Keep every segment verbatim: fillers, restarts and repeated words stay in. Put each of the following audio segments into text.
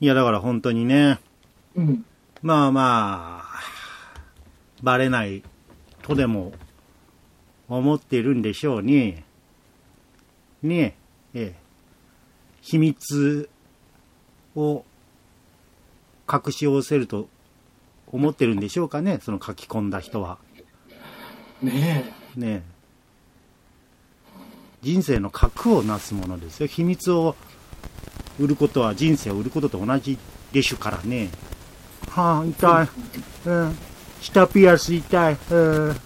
いやだから本当にね、 うん、 まあまあバレないとでも思っているんでしょうね。ねえ、ええ、秘密を隠し寄せると思ってるんでしょうかね、その書き込んだ人は。 ねえ。ねえ。人生の核をなすものですよ。秘密を売ることは人生を売ることと同じでしゅからね。はあ、痛い。うん。下ピアス痛い。うん。う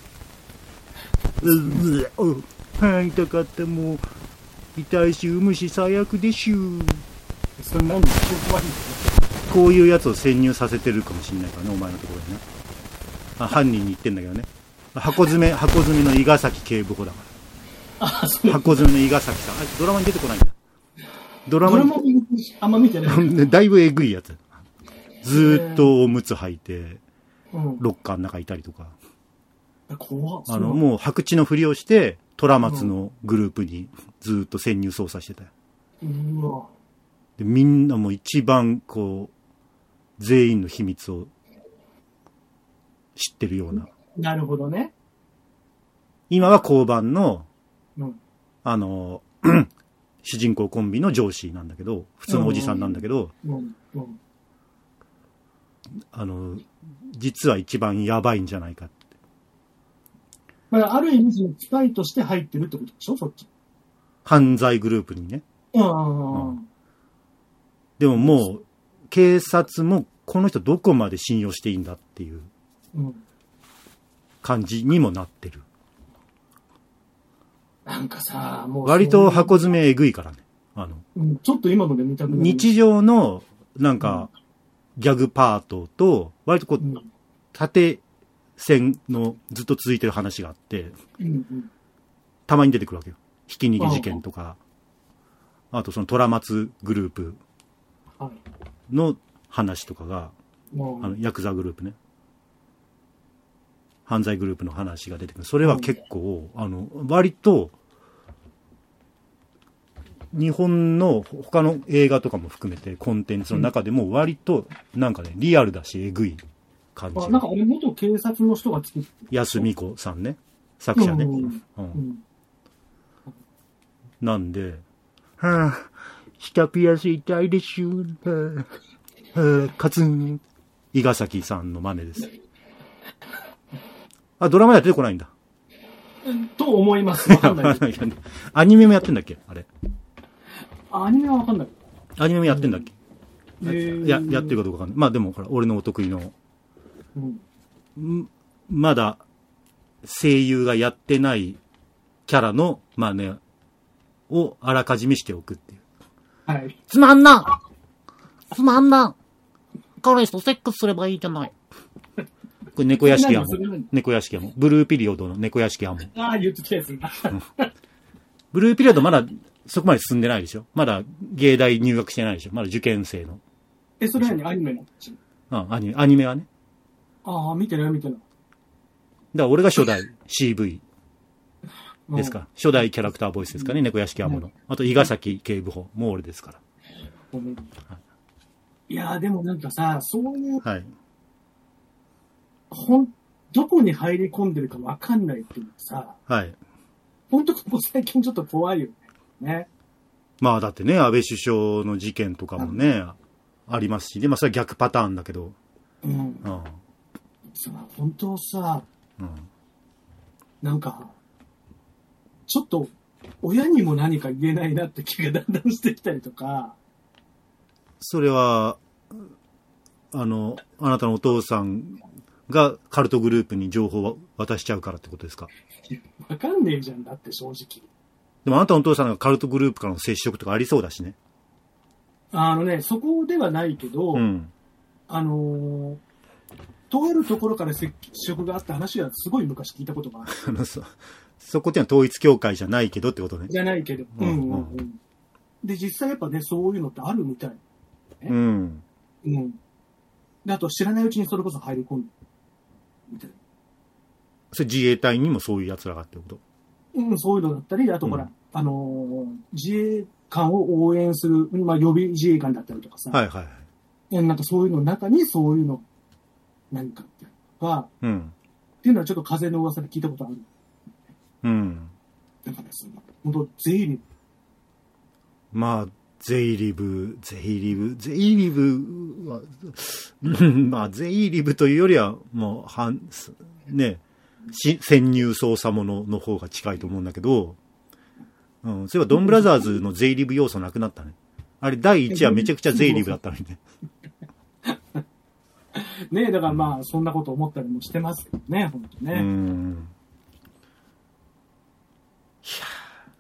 ううはあ、痛かった。もう痛いし、産むし最悪でしゅ。 そんなんで怖いんですね。 こういうやつを潜入させてるかもしれないからね、お前のところにね。あ、犯人に言ってんだけどね。箱詰め、箱詰めの伊賀崎警部補だから。 あ、そう箱詰めの伊賀崎さん。あ、ドラマに出てこないんだ。ドラマに。 ドラマあんま見てない。 だいぶえぐいやつ。ずーっとおむつ履いて、 うん、 ロッカーの中いたりとか。 怖っ。 あの、もう白痴のふりをして、虎松のグループにずーっと潜入捜査してたよ。 うわ。 で、みんなも一番こう、全員の秘密を知ってるような。 なるほどね。 今は交番の、 うん、 あの、主人公コンビの上司なんだけど、普通のおじさんなんだけど、 うんうん、 あの、実は一番やばいんじゃないかって。 まあ、ある意味、そのスパイとして入ってるってことでしょ、そっち。 犯罪グループにね。 うん、うん、 でももう、警察もこの人どこまで信用していいんだっていう感じにもなってる。 なんかさ、もう。 割と箱詰めえぐいからね。あの、 うん、ちょっと今ので見たくない。 日常の、なんか、ギャグパートと、割とこう、うん、縦線のずっと続いてる話があって、 うんうん、 たまに出てくるわけよ。ひき逃げ事件とか、あとその虎松グループの話とかが、あの、ヤクザグループね。犯罪グループの話が出てくる。それは結構、あの、割と、日本の他の映画とかも含めてコンテンツの中でも割となんかね、リアルだしえぐい感じ。 あ、なんかあれ元警察の人が作って。 安美子さんね、作者ね。うんうんうん、なんで、はあ、下ピアス痛いでしゅ、はあ、はあ、カツン、伊賀崎さんの真似です。あ、ドラマでは出てこないんだ。 と思います。わかんない。 アニメもやってんだっけあれ。 アニメはわかんない。 アニメもやってんだっけ、 うん、 いや、やってるかどうかわかんない。まあでも、ほら、俺のお得意の、うん、まだ声優がやってないキャラの真似をあらかじめしておくっていう。 はい。 つまんなつまんな彼氏とセックスすればいいじゃない。 これ猫屋敷やもん。猫屋敷やもん。ブルーピリオドの猫屋敷やもん。 ああ、言ってきたやつだ。 ブルーピリオドまだそこまで進んでないでしょ。まだ芸大入学してないでしょ。まだ受験生の。 え、それ何アニメのうん、アニメ、アニメはね。 ああ、見てない見てない。 だから俺が初代 シーブイ ですか。初代キャラクターボイスですかね。猫屋敷やもの。あと、伊賀崎警部補も俺ですから。 はい、いやー、でもなんかさ、そういう、 はい。 ほん、どこに入り込んでるかわかんないっていうのさ、 はい。 ほんとここ最近ちょっと怖いよね。ね。 まあだってね、安倍首相の事件とかもね、ありますし、で、まあそれは逆パターンだけど。 うん。うん。 さ、 本当さ、 うん、 なんか、ちょっと、親にも何か言えないなって気がだんだんしてきたりとか。 それは、あの、あなたのお父さんがカルトグループに情報を渡しちゃうからってことですか？ わかんねえじゃん、だって正直。 でもあなたのお父さんがカルトグループからの接触とかありそうだしね。 あのね、そこではないけど、うん、あのー、とあるところから接触があった話はすごい昔聞いたことがある。 そ, そこってのは統一教会じゃないけどってことね。 じゃないけど。うんうんうん。で、実際やっぱね、そういうのってあるみたい、ね。 うん。 うん。で、あと知らないうちにそれこそ入り込んでみたいな。 それ自衛隊にもそういう奴らがってこと？ うん、そういうのだったり、あとほら、うん、あのー、自衛官を応援する、まあ予備自衛官だったりとかさ。 はいはいはい。 なんかそういうの中にそういうの、何かっていうのが、うん。っていうのはちょっと風の噂で聞いたことある。うん。だからその、本当税理部。 まあ、税理部、税理部、税理部は、まあ、税理部というよりは、もう、はん、ね、し潜入捜査者の方が近いと思うんだけど、うん、そういえばドンブラザーズの税理部要素なくなったね。あれ、だいいちわめちゃくちゃ税理部だったのにね。 ねえ、だからまあ、そんなこと思ったりもしてますけどね、本当ね。うん。 いや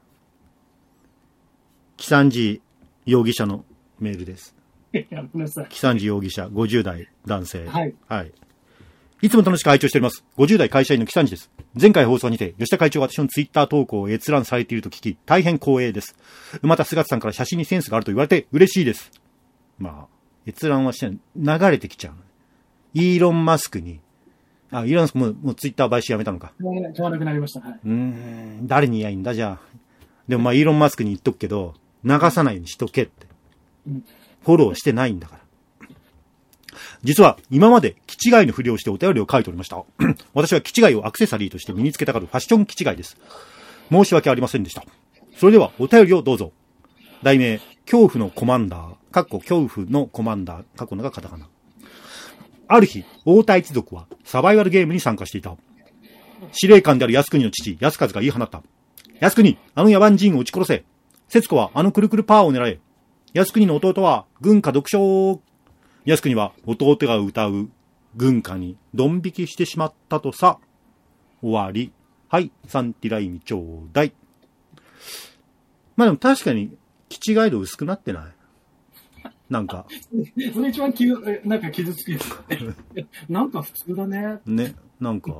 喜三治容疑者のメールです。 やめなさい。 喜三治容疑者、ごじゅう代男性。はい。はい。いつも楽しく拝聴しております。ごじゅう代会社員の喜三治です。前回放送にて、吉田会長が私のツイッター投稿を閲覧されていると聞き、大変光栄です。また、菅田さんから写真にセンスがあると言われて嬉しいです。まあ、閲覧はしてない。流れてきちゃう。イーロン・マスクに、あ、イーロン・マスクも、もうツイッター買収やめたのか。 もう買わなくなりました。はい。 うーん、誰に言えばいいんだ、じゃあ。でもまあ、イーロン・マスクに言っとくけど、流さないようにしとけって。うん、フォローしてないんだから。実は今まで気違いのふりをしてお便りを書いておりました。私は気違いをアクセサリーとして身につけたがるファッション気違いです。申し訳ありませんでした。それではお便りをどうぞ。題名、恐怖のコマンダー、かっこ恐怖のコマンダー、かっこのがカタカナ。ある日、太田一族はサバイバルゲームに参加していた。司令官である靖国の父、靖和が言い放った。靖国、あの野蛮人を撃ち殺せ。節子はあのくるくるパーを狙え。靖国の弟は軍歌独唱。靖国は弟が歌う軍歌にドン引きしてしまったとさ。終わり。はい、サンティライミちょうだい。まあでも確かに、気違い度薄くなってない。なんか。 それ一番きなんか傷つきですね。なんか普通だね。 ね、なんか。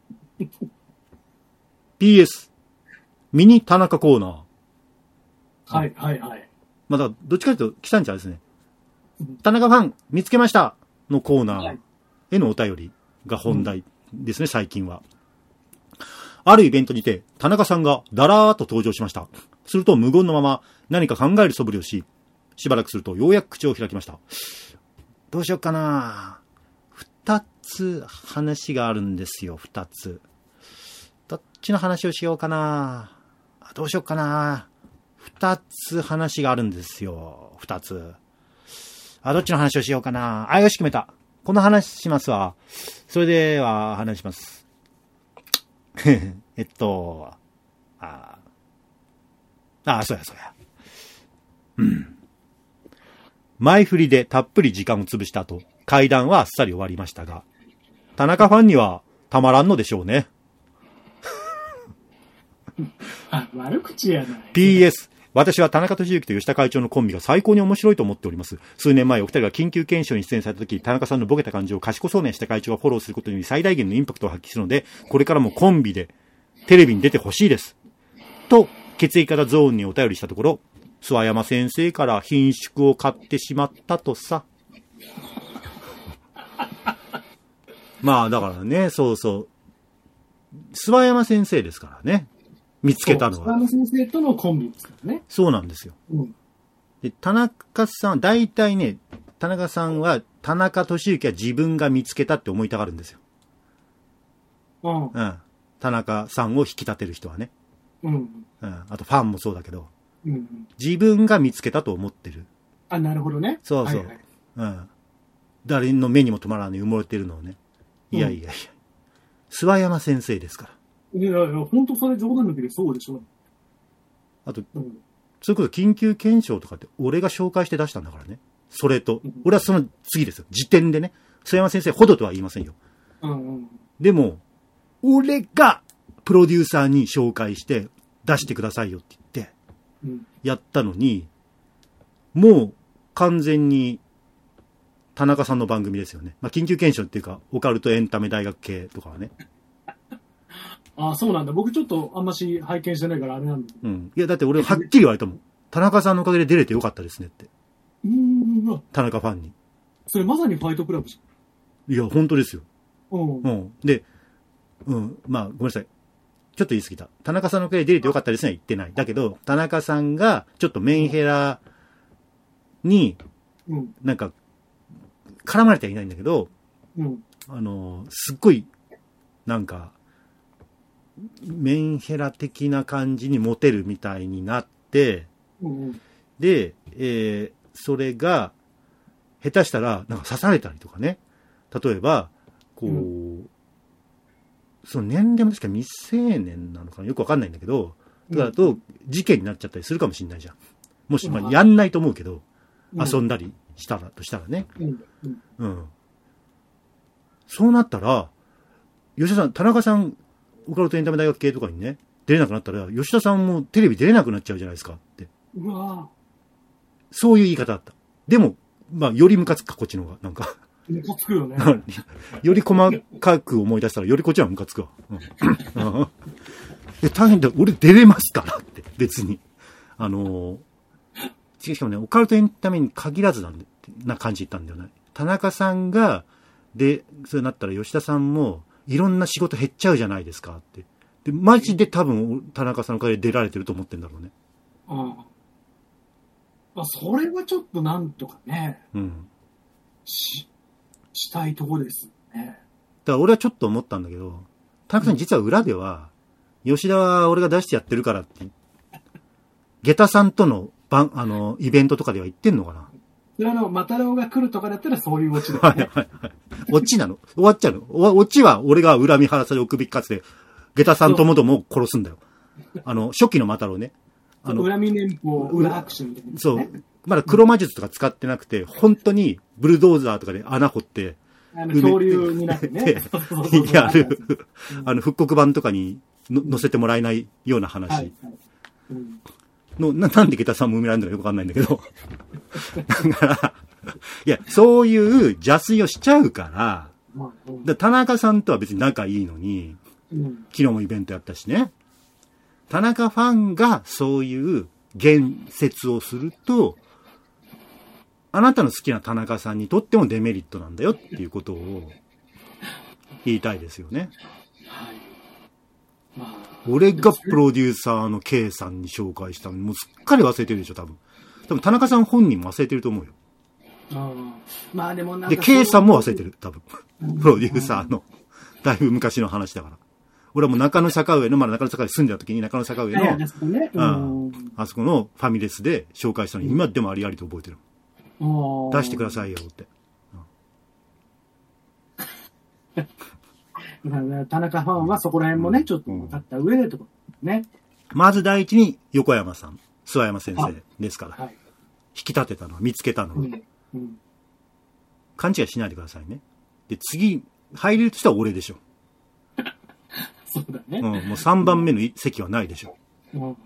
ピーエス、ミニ田中コーナー。 はい、はい、はい。 まあだどっちかというと、喜三治はですね。田中ファン見つけましたのコーナーへのお便りが本題ですね、うん、最近は。あるイベントにて、田中さんがだらーっと登場しました。すると無言のまま何か考える素振りをし、しばらくするとようやく口を開きました。どうしようかな。二つ話があるんですよ、二つ。どっちの話をしようかな。どうしようかな。二つ話があるんですよ、二つ。あ、どっちの話をしようかな。あ、よし、決めた。この話しますわ。それでは、話します。えっと、あ、あ、そうや、そうや。うん。前振りでたっぷり時間を潰した後、会談はあっさり終わりましたが、田中ファンにはたまらんのでしょうね。 あ、悪口やない。 ピーエス。私は田中俊之と吉田会長のコンビが最高に面白いと思っております。数年前お二人が緊急検証に出演された時、田中さんのボケた感じを賢そうな吉田会長がフォローすることにより最大限のインパクトを発揮するので、これからもコンビでテレビに出てほしいです。と、血液型ゾーンにお便りしたところ、諏訪山先生から品縮を買ってしまったとさ。まあだからね、そうそう。諏訪山先生ですからね。見つけたのは。 諏訪山先生とのコンビですからね。 そうなんですよ。うん、で田中さん、大体ね、田中さんは、田中俊之は自分が見つけたって思いたがるんですよ。うん。うん。田中さんを引き立てる人はね。うん。うん。あとファンもそうだけど。うん。自分が見つけたと思ってる。 あ、なるほどね。 そうそう。はいはい、うん。誰の目にも止まらない埋もれてるのをね。いやいやいや。諏訪山先生ですから。 いやいや、本当それ冗談抜きでそうでしょ。 あと、うん、そういうこと緊急検証とかって俺が紹介して出したんだからね。それと、うん、俺はその次ですよ。時点でね。諏訪山先生ほどとは言いませんよ。うんうん、でも、俺がプロデューサーに紹介して出してくださいよって言って、うん、やったのに、もう完全に田中さんの番組ですよね。まあ、緊急検証っていうか、オカルトエンタメ大学系とかはね。 ああ、そうなんだ。僕ちょっとあんまし拝見してないからあれなんだけど。 うん。いや、だって俺はっきり言われたもん。田中さんのおかげで出れてよかったですねって。うーん。田中ファンに。 それまさにファイトクラブじゃん。いや、本当ですよ。うん。うん。で、うん。まあ、ごめんなさい。ちょっと言い過ぎた。田中さんのおかげで出れてよかったですねは言ってない。だけど、田中さんがちょっとメンヘラに、なんか、 絡まれてはいないんだけど、 うん、 あの、すっごい、なんか、メンヘラ的な感じにモテるみたいになって、 うんうん、 で、えー、それが、下手したら、なんか刺されたりとかね。例えば、こう、うん、その年齢も確か未成年なのかなよくわかんないんだけど、だからと、事件になっちゃったりするかもしれないじゃん。もし、まあ、やんないと思うけど、うん、遊んだりしたら、としたらね。 うん。 うん。そうなったら、吉田さん、田中さん、オカルトエンタメ大学系とかにね、出れなくなったら、吉田さんもテレビ出れなくなっちゃうじゃないですかって。 うわそういう言い方だった。でも、まあ、よりムカつくか、こっちの方が、なんか。 ムカつくよね。 より細かく思い出したら、よりこっちはムカつくわ。うん、大変だ、俺出れますからって、別に。あのー、しかもね、オカルトエンタメに限らずなんで、な感じ言ったんだよね。田中さんが、で、そうなったら吉田さんも、いろんな仕事減っちゃうじゃないですかって。で、マジで多分、田中さんのおかげで出られてると思ってんだろうね。 ああ。まあ、それはちょっとなんとかね。 うん。 し、したいとこですよね。 だから俺はちょっと思ったんだけど、田中さん実は裏では、うん、吉田は俺が出してやってるからって、下駄さんとの番、あの、イベントとかでは言ってんのかな。 あの、マタロウが来るとかだったらそういうオチだよね。はいはいはい。 オチなの終わっちゃうのオチは俺が恨み晴らされ奥引きかつで、下駄さんともどもを殺すんだよ。あの、初期のマタロウね。 あの、恨み年俸、裏アクションみたいな、ね。 そう。まだ黒魔術とか使ってなくて、本当にブルドーザーとかで穴掘って、 あの、恐竜になってね。 やる、あの、復刻版とかにの載せてもらえないような話。はいはいうん、のな、なんで下駄さんも埋められるのかよくわかんないんだけど。だから、いや、そういう邪推をしちゃうから、まあうん、だ田中さんとは別に仲いいのに、うん、昨日もイベントやったしね。田中ファンがそういう言説をすると、あなたの好きな田中さんにとってもデメリットなんだよっていうことを言いたいですよね。はいまあ、俺がプロデューサーの K さんに紹介したのにもうすっかり忘れてるでしょ、多分。多分田中さん本人も忘れてると思うよ。 あまあでもなんかで、K さんも忘れてる、多分。プロデューサーの。だいぶ昔の話だから。俺はもう中野坂上の、まだ中野坂上に住んでた時に中野坂上の、はいあ, そこねうん、あそこのファミレスで紹介したのに、今でもありありと覚えてる。出してくださいよって。 うん、田中ファンはそこら辺もね、ちょっと分かった上でとこね。 まず第一に横山さん、諏訪山先生ですから。はい、引き立てたのは、見つけたのは、うんうん。勘違いしないでくださいね。で、次、入れるとしたら俺でしょ。 そうだね。 うん、もうさんばんめの席はないでしょ。うん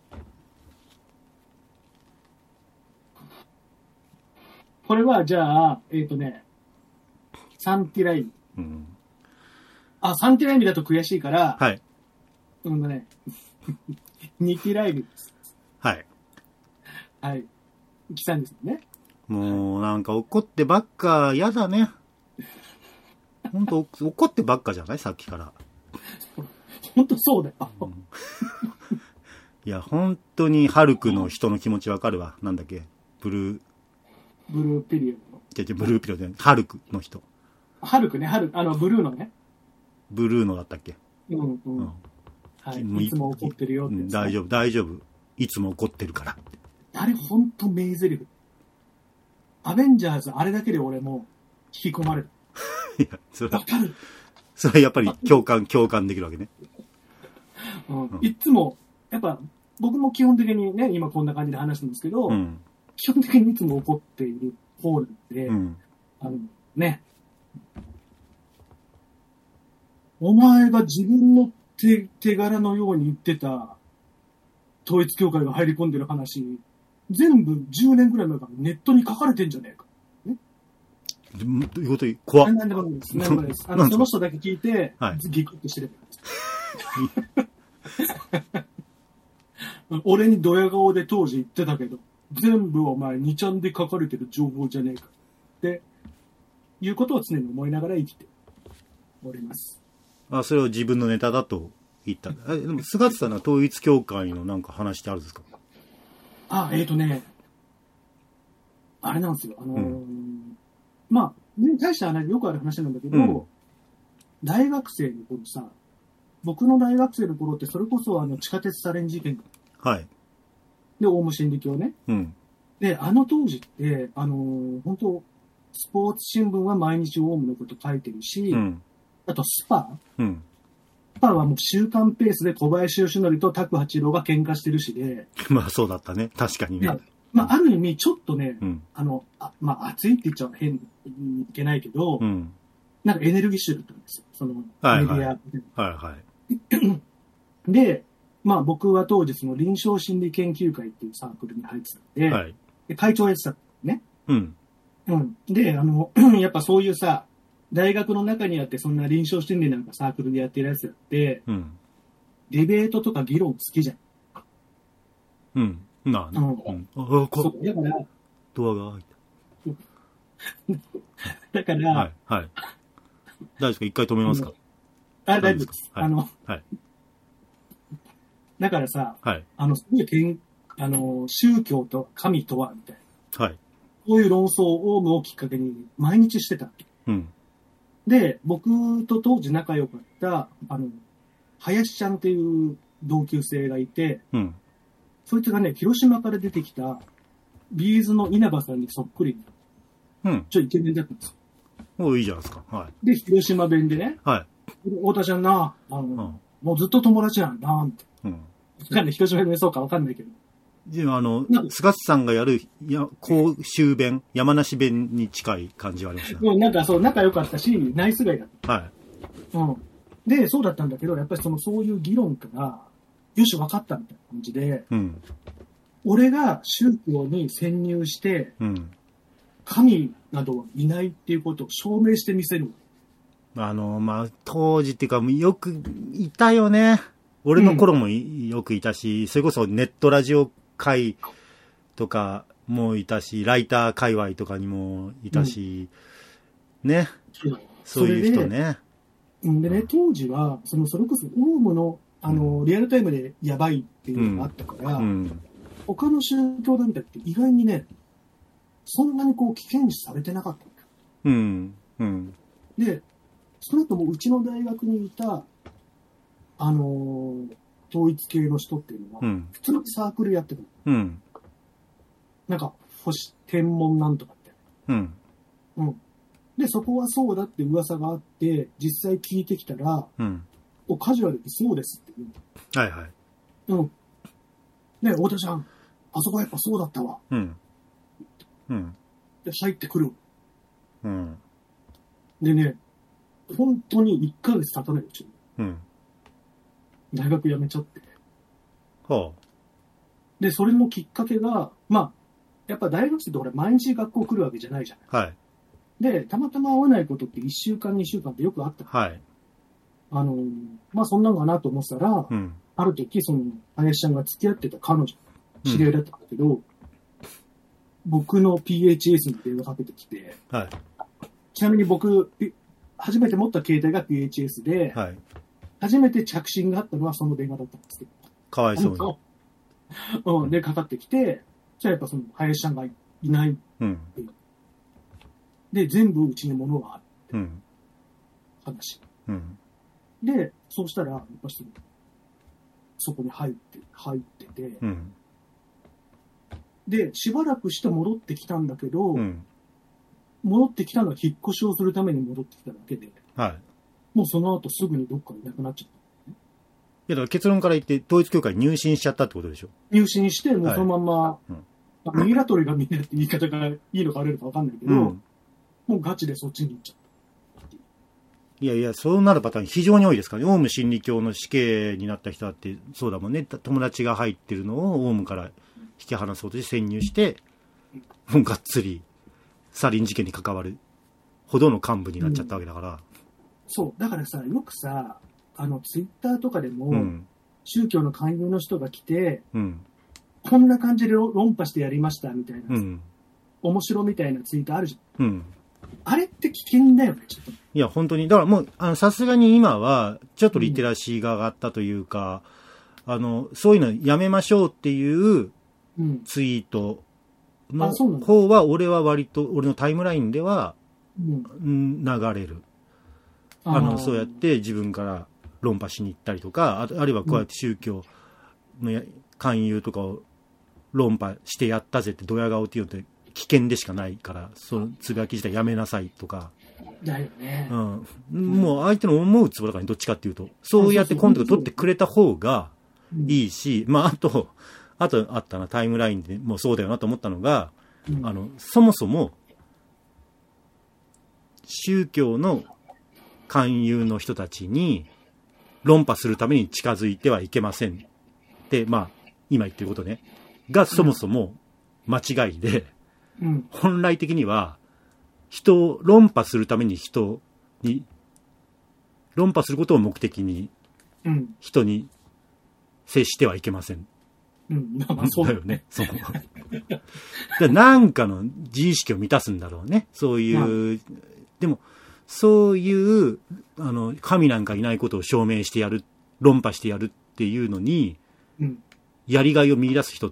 これは、じゃあ、えっ、ー、とね、サンティライミ。うん、あ、サンティライミだと悔しいから、 はい。 うんね、ニティライミです。 はい。 はい。来たんですよね。 もう、なんか怒ってばっか、やだね。ほんと、怒ってばっかじゃないさっきから。 ほんとそうだよ。うん、 いや、本当に、ハルクの人の気持ちわかるわ。なんだっけブルー。 ブルーピリオド。 じゃじゃブルーピリオドじゃない。ハルクの人。 ハルクね、ハルク、あの、ブルーのね。 ブルーのだったっけうんうん。うん、はい。いつも怒ってるよって、ね。 大丈夫、大丈夫。いつも怒ってるから。 あれ、ほんと名台詞。アベンジャーズ、あれだけで俺も引き込まれる。 いや、それは。わかる。それはやっぱり共感、共感できるわけね。 うん。うん、いつも、やっぱ、僕も基本的にね、今こんな感じで話してるんですけど、うん基本的にいつも怒っている方なんで、うん、あのね、お前が自分の 手, 手柄のように言ってた統一教会が入り込んでる話、全部じゅうねんぐらい前からネットに書かれてんじゃねえか。ね、 どういうこと怖っ。 なんでもないです。なんでもないです。あのその人だけ聞いて、はい、ギクッとしてればいいです。俺にドヤ顔で当時言ってたけど、全部お前にちゃんで書かれてる情報じゃねえかっていうことを常に思いながら生きております。 あ、それを自分のネタだと言った。え、でも菅田さんは統一教会のなんか話ってあるんですか？ あ、えっ、ー、とね、あれなんですよ。あのーうん、まあね、大した話、よくある話なんだけど、 うん、 大学生の頃さ、僕の大学生の頃ってそれこそあの地下鉄サレン事件。 はい。 で、オウム真理教ね。 うん。 で、あの当時って、あのー、本当スポーツ新聞は毎日オウムのこと書いてるし、うん、あとスパ、 うん、 スパはもう週刊ペースで小林義則と拓八郎が喧嘩してるしで。 まあそうだったね。確かにね。 まあある意味ちょっとね、 うん、 あの、あまあ熱いって言っちゃ変いけないけど、 うん、 なんかエネルギッシュだったんですよ。そのメディア。 はいはい。 で、まあ僕は当時その臨床心理研究会っていうサークルに入ってたんで、はい、で会長やってたんね。 うん。 うん。で、あの、やっぱそういうさ、大学の中にあってそんな臨床心理なんかサークルでやってるやつやって、うん、ディベートとか議論好きじゃん。 うん。なあね。うん。あ、こう。だから、 ドアが開いた。だから、 はい。はい。大丈夫ですか？一回止めますか？ あ、大丈夫です。はい、あの、 はい。 だからさ、 はい。 あの、すごいけん、あの、宗教と神とは、みたいな。はい。 こういう論争、オウムをきっかけに毎日してたわけ。 うん。 で、僕と当時仲良かった、あの、林ちゃんっていう同級生がいて、 うん。 そいつがね、広島から出てきた、ビーズの稲葉さんにそっくりな、うん。 ちょ、イケメンだったんですよ。 お、いいじゃないですか。はい。 で、広島弁でね、 はい。 太田ちゃんな、あの、うん、もうずっと友達なんだな、みたいな。うん。わかんない、広島弁そうかわかんないけど。 でもあの、菅さんがやる、や、甲州弁、山梨弁に近い感じはありますね。 うん、なんかそう、仲良かったし、ナイスガイだった。 はい。 うん。で、そうだったんだけど、やっぱりその、そういう議論から、よし、分かったみたいな感じで、 うん。 俺が宗教に潜入して、 うん。 神などはいないっていうことを証明してみせる。 あの、まあ、当時っていうか、よくいたよね。俺の頃も、うん、よくいたし、それこそネットラジオ会とかもいたし、ライター界隈とかにもいたし、うん、ね。そういう人ね。 でね、うん、当時は、その、それこそ、オウムの、あの、うん、リアルタイムでやばいっていうのがあったから、うんうん、他の宗教団体って意外にね、そんなにこう危険視されてなかったんだよ。 うんうん、 で、その後もうちの大学にいた、あのー、統一系の人っていうのは、うん、普通にサークルやってるの。うん、 なんか、星、天文なんとかって。 うん。 うん。で、そこはそうだって噂があって、実際聞いてきたら、 うん、 おカジュアルにそうですって言うの。はいはい。 うん。ねえ、太田ちゃん、あそこやっぱそうだったわ。 うん。うん。 で、入ってくる。 うん。 でね、本当にいっかげつ経たないうちに、 うん。 大学辞めちゃって。 はあ。 で、それのきっかけが、まあ、やっぱ大学生って俺毎日学校来るわけじゃないじゃない。 はい。 で、たまたま会わないことっていっしゅうかん、にしゅうかんってよくあった。 はい。 あの、まあそんなのかなと思ってたら、 うん、 ある時、その、林ちゃんが付き合ってた彼女、知り合いだったんだけど、うん、僕の ピーエイチエス に電話かけてきて、 はい。 ちなみに僕、初めて持った携帯が ピーエイチエス で、 はい。 初めて着信があったのはその電話だったんですけど。 かわいそうに。 うん。で、かかってきて、じゃあやっぱその、林ちゃんがいないって、 うん。 で、全部うちに物があるって。 うん。 話。 うん。 で、そうしたら、やっぱその、そこに入って、入ってて、 うん。 で、しばらくして戻ってきたんだけど、 うん、 戻ってきたのは引っ越しをするために戻ってきただけで、 はい。 もうその後すぐにどっかいなくなっちゃった、ね。 いや、だから結論から言って、統一教会に入信しちゃったってことでしょ？ 入信して、もうそのまま、はいうん、ミイラ取りがみんなって言い方がいいのか悪いのか分かんないけど、うん、もうガチでそっちに行っちゃった。 いやいや、そうなるパターン非常に多いですからね。オウム真理教の死刑になった人だってそうだもんね。友達が入ってるのをオウムから引き離そうとして潜入して、もうがっつりサリン事件に関わるほどの幹部になっちゃったわけだから。うん、 そう。だからさ、よくさ、あの、ツイッターとかでも、うん、宗教の勧誘の人が来て、 うん、 こんな感じで論破してやりましたみたいな、 うん、 面白みたいなツイートあるじゃん。 うん、 あれって危険だよね、ちょっと。 いや、本当に。だからもう、あの、さすがに今は、ちょっとリテラシーが上がったというか、うん、あの、そういうのやめましょうっていうツイートの方は、俺は割と、俺のタイムラインではうん、流れる。あの、そうやって自分から論破しに行ったりとか、あ, あるいはこうやって宗教の勧誘とかを論破してやったぜってドヤ顔っていうのって危険でしかないから、そのつぶやき自体やめなさいとか。 だよね。 うん。もう相手の思うつぼだからどっちかっていうと、そうやってコントが取ってくれた方がいいし、まあ、あと、あとあったな、タイムラインでもうそうだよなと思ったのが、うん、あの、そもそも、宗教の勧誘の人たちに論破するために近づいてはいけませんって、まあ、今言ってることね、がそもそも間違いで、うん、本来的には、人を論破するために人に、論破することを目的に、人に接してはいけません。 うん、まあそうだよね。そう。なんかの自意識を満たすんだろうね。そういう、うん、でも、そういう、あの、神なんかいないことを証明してやる、論破してやるっていうのに、うん、やりがいを見出す人って、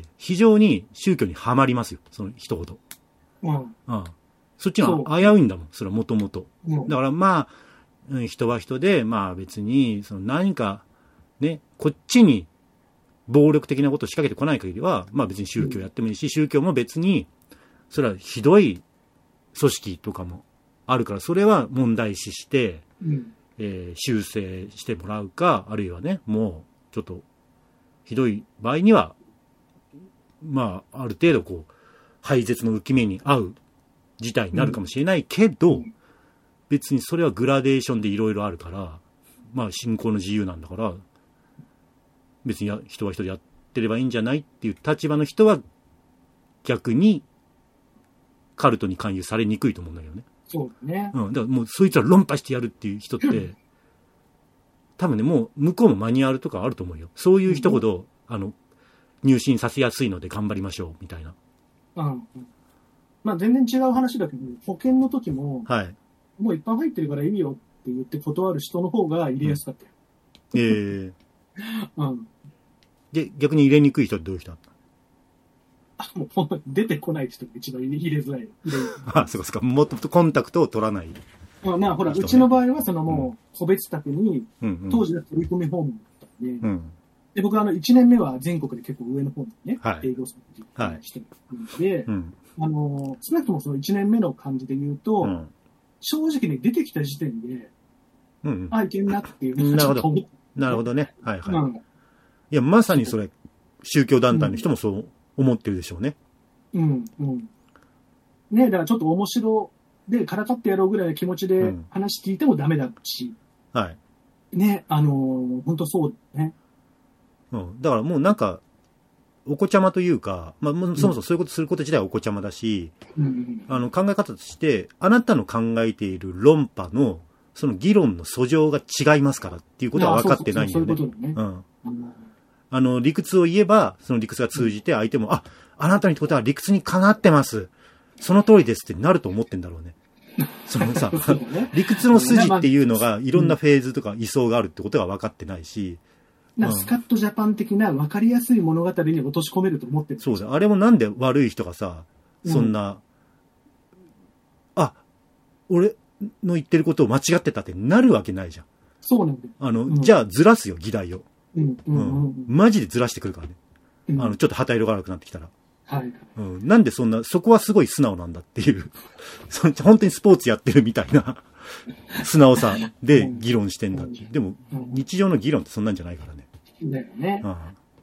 非常に宗教にはまりますよ。その一言。うん。ああ、そっちの危ういんだもん。それはもともと。だからまあ、人は人で、まあ別に、その何か、ね、こっちに暴力的なことを仕掛けてこない限りは、まあ別に宗教やってもいいし、宗教も別に、それはひどい組織とかもあるから、それは問題視して、うんえー、修正してもらうか、あるいはね、もうちょっとひどい場合には、まあある程度こう、廃絶の浮き目に合う事態になるかもしれないけど、うん、別にそれはグラデーションでいろいろあるから、まあ信仰の自由なんだから、別に人は人でやってればいいんじゃないっていう立場の人は逆にカルトに勧誘されにくいと思うんだけどね。 そうね。 うん。だからもうそいつら論破してやるっていう人って、多分ね、もう向こうもマニュアルとかあると思うよ。そういう人ほど、うん、あの、入信させやすいので頑張りましょう、みたいな。 うん。まあ全然違う話だけど、保険の時も、はい。もう一般入ってるからいいよって言って断る人の方が入れやすかったよ。うん、ええー。うん。 で、逆に入れにくい人ってどういう人だったあ、もう出てこない人が一番入れづらい。 あ、そうですか。もっとコンタクトを取らない。 まあ、まあ、ほら、うちの場合は、そのもう、個別宅に、当時は取り込み訪問だったんで、うん、で、僕はあの、いちねんめは全国で結構上の方にね、はい、営業されてしてるんで、はいうん、あの、少なくともそのいちねんめの感じで言うと、うん、正直ね、出てきた時点で、うん、あ、いけんなっていう。 なるほど。なるほどね。はいはい。うん、いや、まさにそれ、宗教団体の人もそう思ってるでしょうね。 うん、うん。ね、だからちょっと面白で、からかってやろうぐらいの気持ちで話聞いてもダメだし。うん、はい。ね、あのー、本当そうね。 うん。だからもうなんか、お子ちゃまというか、まあ、そもそもそういうことすること自体はお子ちゃまだし、うん、あの、考え方として、あなたの考えている論破の、その議論の訴状が違いますからっていうことは分かってないんだよね。そういうことだね。うん。あの、理屈を言えば、その理屈が通じて相手も、うん、あ、あなたにってことは理屈にかなってます。その通りですってなると思ってんだろうね。そのさ、ね、理屈の筋っていうのがいろんなフェーズとか位相があるってことが分かってないし。 なスカットジャパン的な分かりやすい物語に落とし込めると思ってる。 そうだ。あれもなんで悪い人がさ、そんな、うん、あ、俺、の言ってることを間違ってたってなるわけないじゃん。 そうなんだよ。 あの、うん、じゃあずらすよ、議題を。うんうんうんうん、マジでずらしてくるからね。うん、あの、ちょっと旗色が悪くなってきたら。はい。うん。なんでそんな、そこはすごい素直なんだっていう。そ本当にスポーツやってるみたいな素直さで議論してんだって。うん、でも、うん、日常の議論ってそんなんじゃないからね。 だよね。あ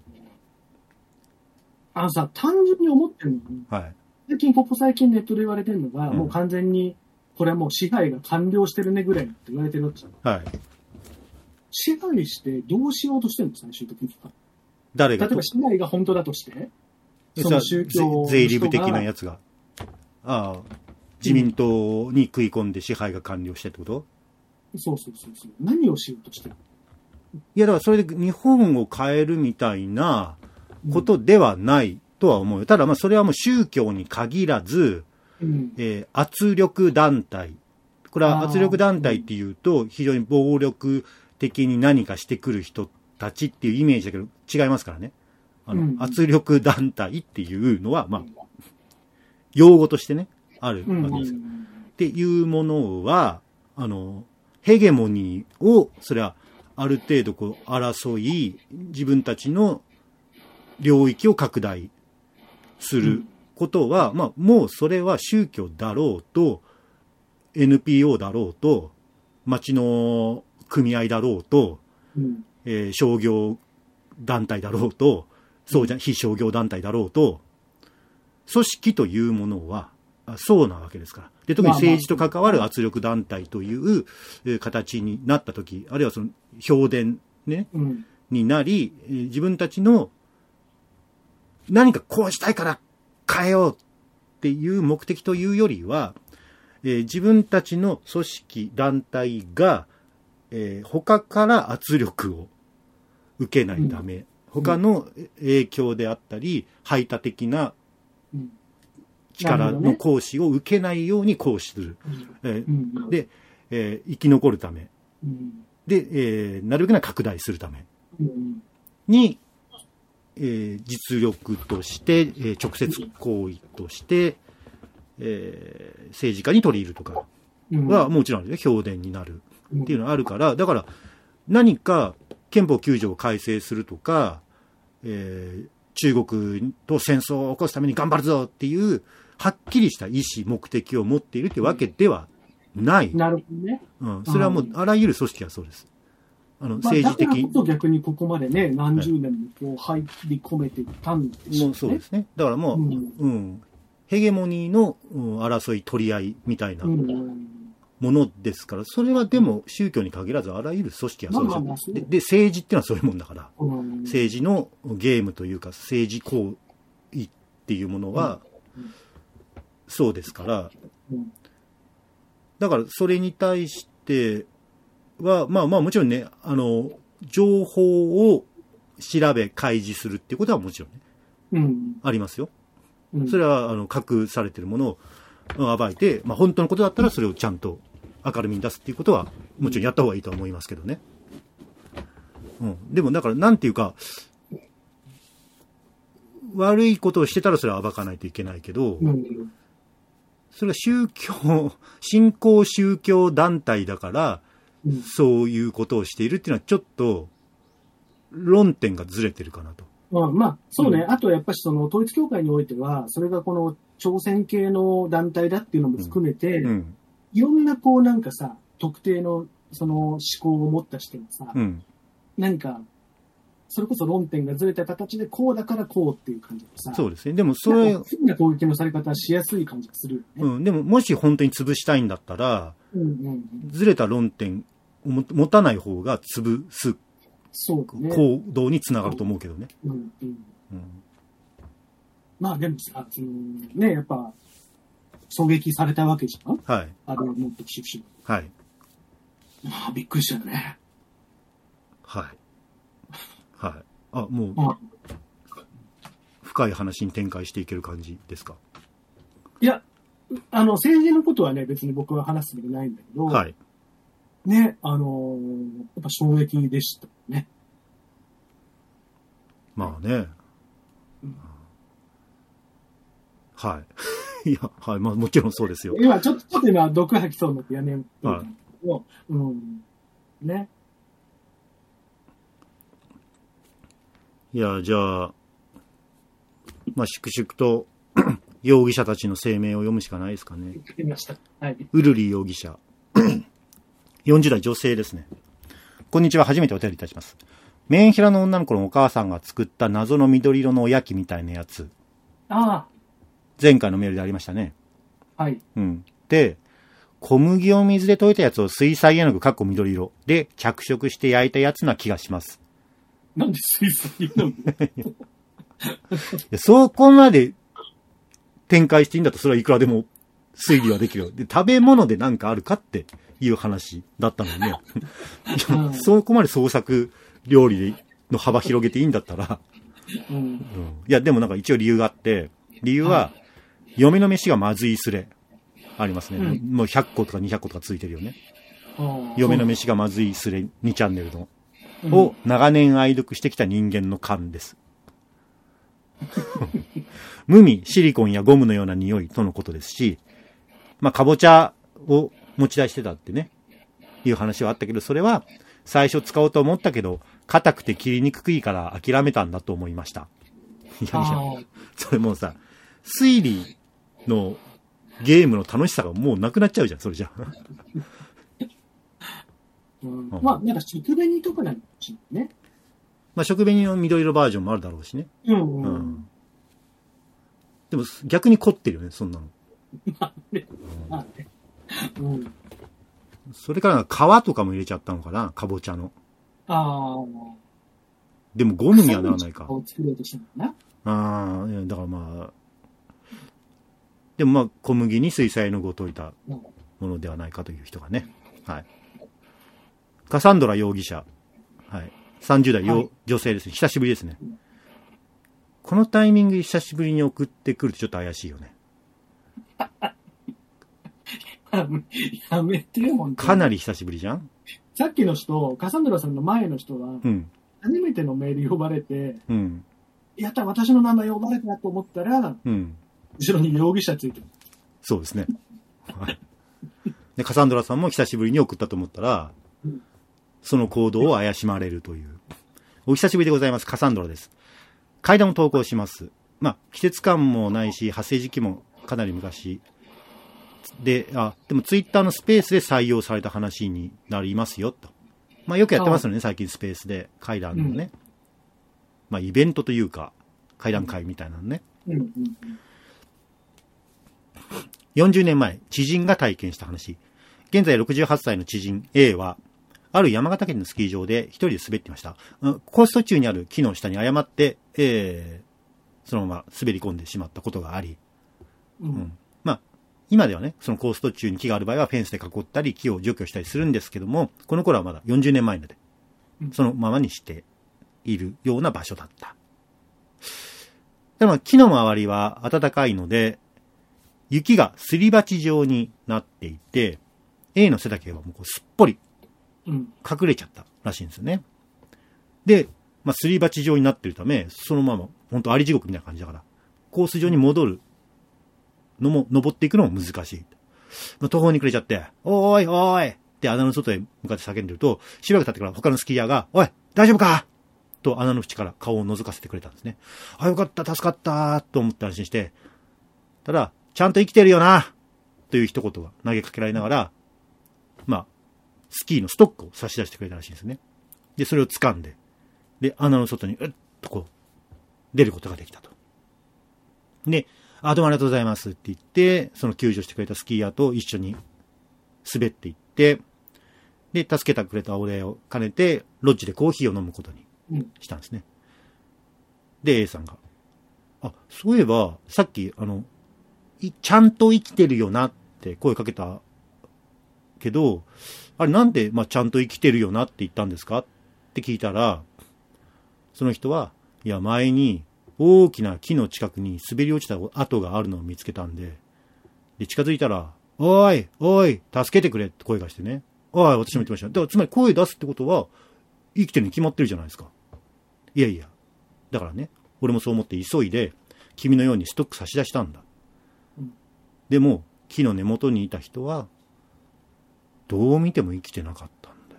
あ、あのさ、単純に思ってるのに、はい。最近、ここ最近ネットで言われてるのが、うん、もう完全に、これはもう支配が完了してるねぐらいって言われてるわけじゃん。はい。支配してどうしようとしてるの最終的に。 誰が？ 例えば支配が本当だとして、その宗教税理部的なやつが。ああ、自民党に食い込んで支配が完了してってこと？ うん、そうそうそうそう。何をしようとしてる？ いや、だからそれで日本を変えるみたいなことではないとは思うよ。ただまあそれはもう宗教に限らず、うんえー、圧力団体。これは圧力団体っていうと、非常に暴力的に何かしてくる人たちっていうイメージだけど、違いますからね。あの、うん、圧力団体っていうのは、まあ、用語としてね、あるわけですよ。 っていうものは、あの、ヘゲモニーを、それはある程度こう争い、自分たちの領域を拡大することは、うん、まあもうそれは宗教だろうと、エヌピーオー だろうと、町の組合だろうと、うんえー、商業団体だろうと、そうじゃ、非商業団体だろうと、組織というものは、そうなわけですから。で、特に政治と関わる圧力団体という形になったとき、あるいはその、評伝ね、うん、になり、自分たちの何かこうしたいから変えようっていう目的というよりは、えー、自分たちの組織、団体が、えー、他から圧力を受けないため、うん、他の影響であったり、排他的な力の行使を受けないように行使する。うんえー、で、えー、生き残るため。うん、で、えー、なるべくな拡大するために、えー、実力として、えー、直接行為として、えー、政治家に取り入るとかはもちろんね、評伝になるっていうのがあるから、だから何か憲法きゅう条を改正するとか、えー、中国と戦争を起こすために頑張るぞっていう、はっきりした意思、目的を持っているってわけではない。 なるほどね。 うん。それはもう、あらゆる組織がそうです。あの、政治的。 まあ、だからこそ逆にここまでね、何十年もこう入り込めていたんでしょうね。もうそうですね。だからもう、うん、うん。ヘゲモニーの、うん、争い、取り合いみたいなものですから、それはでも宗教に限らずあらゆる組織がそうですよ。まあまあまあで。で、政治っていうのはそういうもんだから、うん、政治のゲームというか、政治行為っていうものは、うんうん、そうですから、うん、だからそれに対しては、まあまあもちろんね、あの、情報を調べ、開示するっていうことはもちろんね、うん、ありますよ。それは、あの、隠されているものを暴いて、まあ本当のことだったらそれをちゃんと明るみに出すっていうことは、もちろんやった方がいいとは思いますけどね。うん。でもだからなんていうか、悪いことをしてたらそれは暴かないといけないけど、うん、それは宗教、新興宗教団体だから、うん、そういうことをしているっていうのはちょっと論点がずれてるかなと。 まあ、まあ、そうね。うん、あとやっぱりその統一教会においては、それがこの朝鮮系の団体だっていうのも含めて、うんうん、いろんなこうなんかさ、特定のその思考を持った人がさ、うん、なんか、それこそ論点がずれた形でこうだからこうっていう感じでさ。 そうですね。でもそれ、 変な攻撃のされ方はしやすい感じがするよね。 うん。でももし本当に潰したいんだったら、うんうんうん、ずれた論点を持たない方が潰す。そうね、行動につながると思うけどね。うんうんうん、 まあでもさ、そのね、やっぱ、狙撃されたわけじゃん。はい。あれを持ってきしはい。まあ、びっくりしたよね。 はい。はい。あ、もう、あ深い話に展開していける感じですか？ いや、あの、政治のことはね、別に僕は話すのないんだけど、はい。ね、あのー、やっぱ衝撃でしたね。 まあね。うん、はい。いや、はい、まあもちろんそうですよ。 今、ちょっと、ちょっと今、毒吐きそうになってやめんと。はい。うん。ね。 いや、じゃあ、まあ、粛々と、容疑者たちの声明を読むしかないですかね。 読みました。はい。 ウルリ容疑者。よんじゅう代女性ですね。こんにちは。初めてお便りいたします。メンヘラの女の子のお母さんが作った謎の緑色のおやきみたいなやつ。 ああ。 前回のメールでありましたね。 はい。 うん。で、小麦を水で溶いたやつを水彩絵の具かっこ緑色で着色して焼いたやつな気がします。 なんで水彩絵の具そこまで展開していいんだとそれはいくらでも推理はできるよ。で、食べ物でなんかあるかっていう話だったのにね。いや、そこまで創作料理の幅広げていいんだったら、うんうん、いや、でもなんか一応理由があって、理由は、嫁の飯がまずいスレありますね、うん。もうひゃっことかにひゃっことかついてるよね。嫁の飯がまずいスレにチャンネルの、うん、を長年愛読してきた人間の勘です。無味、シリコンやゴムのような匂いとのことですし、まあ、かぼちゃを持ち出してたってね、いう話はあったけど、それは最初使おうと思ったけど、硬くて切りにくいから諦めたんだと思いました。いやいや、それもうさ、推理のゲームの楽しさがもうなくなっちゃうじゃん、それじゃ。 うん、まあ、なんか食紅とかなんですね。 まあ、食紅の緑色バージョンもあるだろうしね。 うん、うん。うん、 でも逆に凝ってるよね、そんなの。 まあね。まあね。うん。 それから皮とかも入れちゃったのかな、かぼちゃの。 ああ。 でもゴムにはならないか。 を作ろうとしたのかな。ああ、だからまあ。でもまあ、小麦に水彩絵の具を溶いたものではないかという人がね。はい。カサンドラ容疑者。はい。さんじゅう代、はい、女性ですね。久しぶりですね。このタイミングで久しぶりに送ってくるとちょっと怪しいよね。 やめてよ、本当に。 かなり久しぶりじゃん。 さっきの人、カサンドラさんの前の人は、うん、初めてのメール呼ばれて、うん、やった、私の名前呼ばれたと思ったら、うん、後ろに容疑者ついてる。 そうですね。で、カサンドラさんも久しぶりに送ったと思ったら、うん、その行動を怪しまれるという。お久しぶりでございます。カサンドラです。階段を投稿します。まあ、季節感もないし、発生時期もかなり昔。で、あ、でもツイッターのスペースで採用された話になりますよ、と。まあよくやってますよね、最近スペースで、会談のね。うん、まあイベントというか、会談会みたいなのね。うんうんうん、よんじゅうねんまえ、知人が体験した話。現在ろくじゅうはっさいの知人 A は、ある山形県のスキー場で一人で滑っていました。コース途中にある木の下に誤って、えー、そのまま滑り込んでしまったことがあり、うんうん、まあ、今ではね、そのコース途中に木がある場合はフェンスで囲ったり木を除去したりするんですけども、この頃はまだよんじゅうねんまえなので、そのままにしているような場所だった。でも木の周りは暖かいので、雪がすり鉢状になっていて、A の背丈はもうこうすっぽり隠れちゃったらしいんですよね。で、まあ、すり鉢状になっているため、そのまま、ほんとあり地獄みたいな感じだから、コース上に戻るのも、登っていくのも難しい。まあ、途方に暮れちゃって、おーいおーいって穴の外へ向かって叫んでると、しばらく経ってから他のスキーヤーが、おい大丈夫かと穴の縁から顔を覗かせてくれたんですね。あ、よかった、助かったと思って安心して、ただ、ちゃんと生きてるよなという一言が投げかけられながら、まあ、スキーのストックを差し出してくれたらしいんですね。で、それを掴んで、で、穴の外に、うっとこう、出ることができたと。で、あ、どうもありがとうございますって言って、その救助してくれたスキーヤーと一緒に滑っていって、で、助けてくれたお礼を兼ねて、ロッジでコーヒーを飲むことにしたんですね。うん、で、A さんが、あ、そういえば、さっき、あの、ちゃんと生きてるよなって声かけたけど、あれなんで、まあ、ちゃんと生きてるよなって言ったんですかって聞いたら、その人は、いや、前に大きな木の近くに滑り落ちた跡があるのを見つけたんで、で、近づいたら、おい、おい、助けてくれって声がしてね。おい、私も言ってました。だから、つまり声出すってことは、生きてるに決まってるじゃないですか。いやいや。だからね、俺もそう思って急いで、君のようにストック差し出したんだ。うん、でも、木の根元にいた人は、どう見ても生きてなかったんだよ。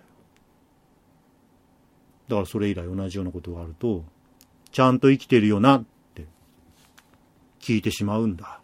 だからそれ以来同じようなことがあると、ちゃんと生きてるよなって聞いてしまうんだ。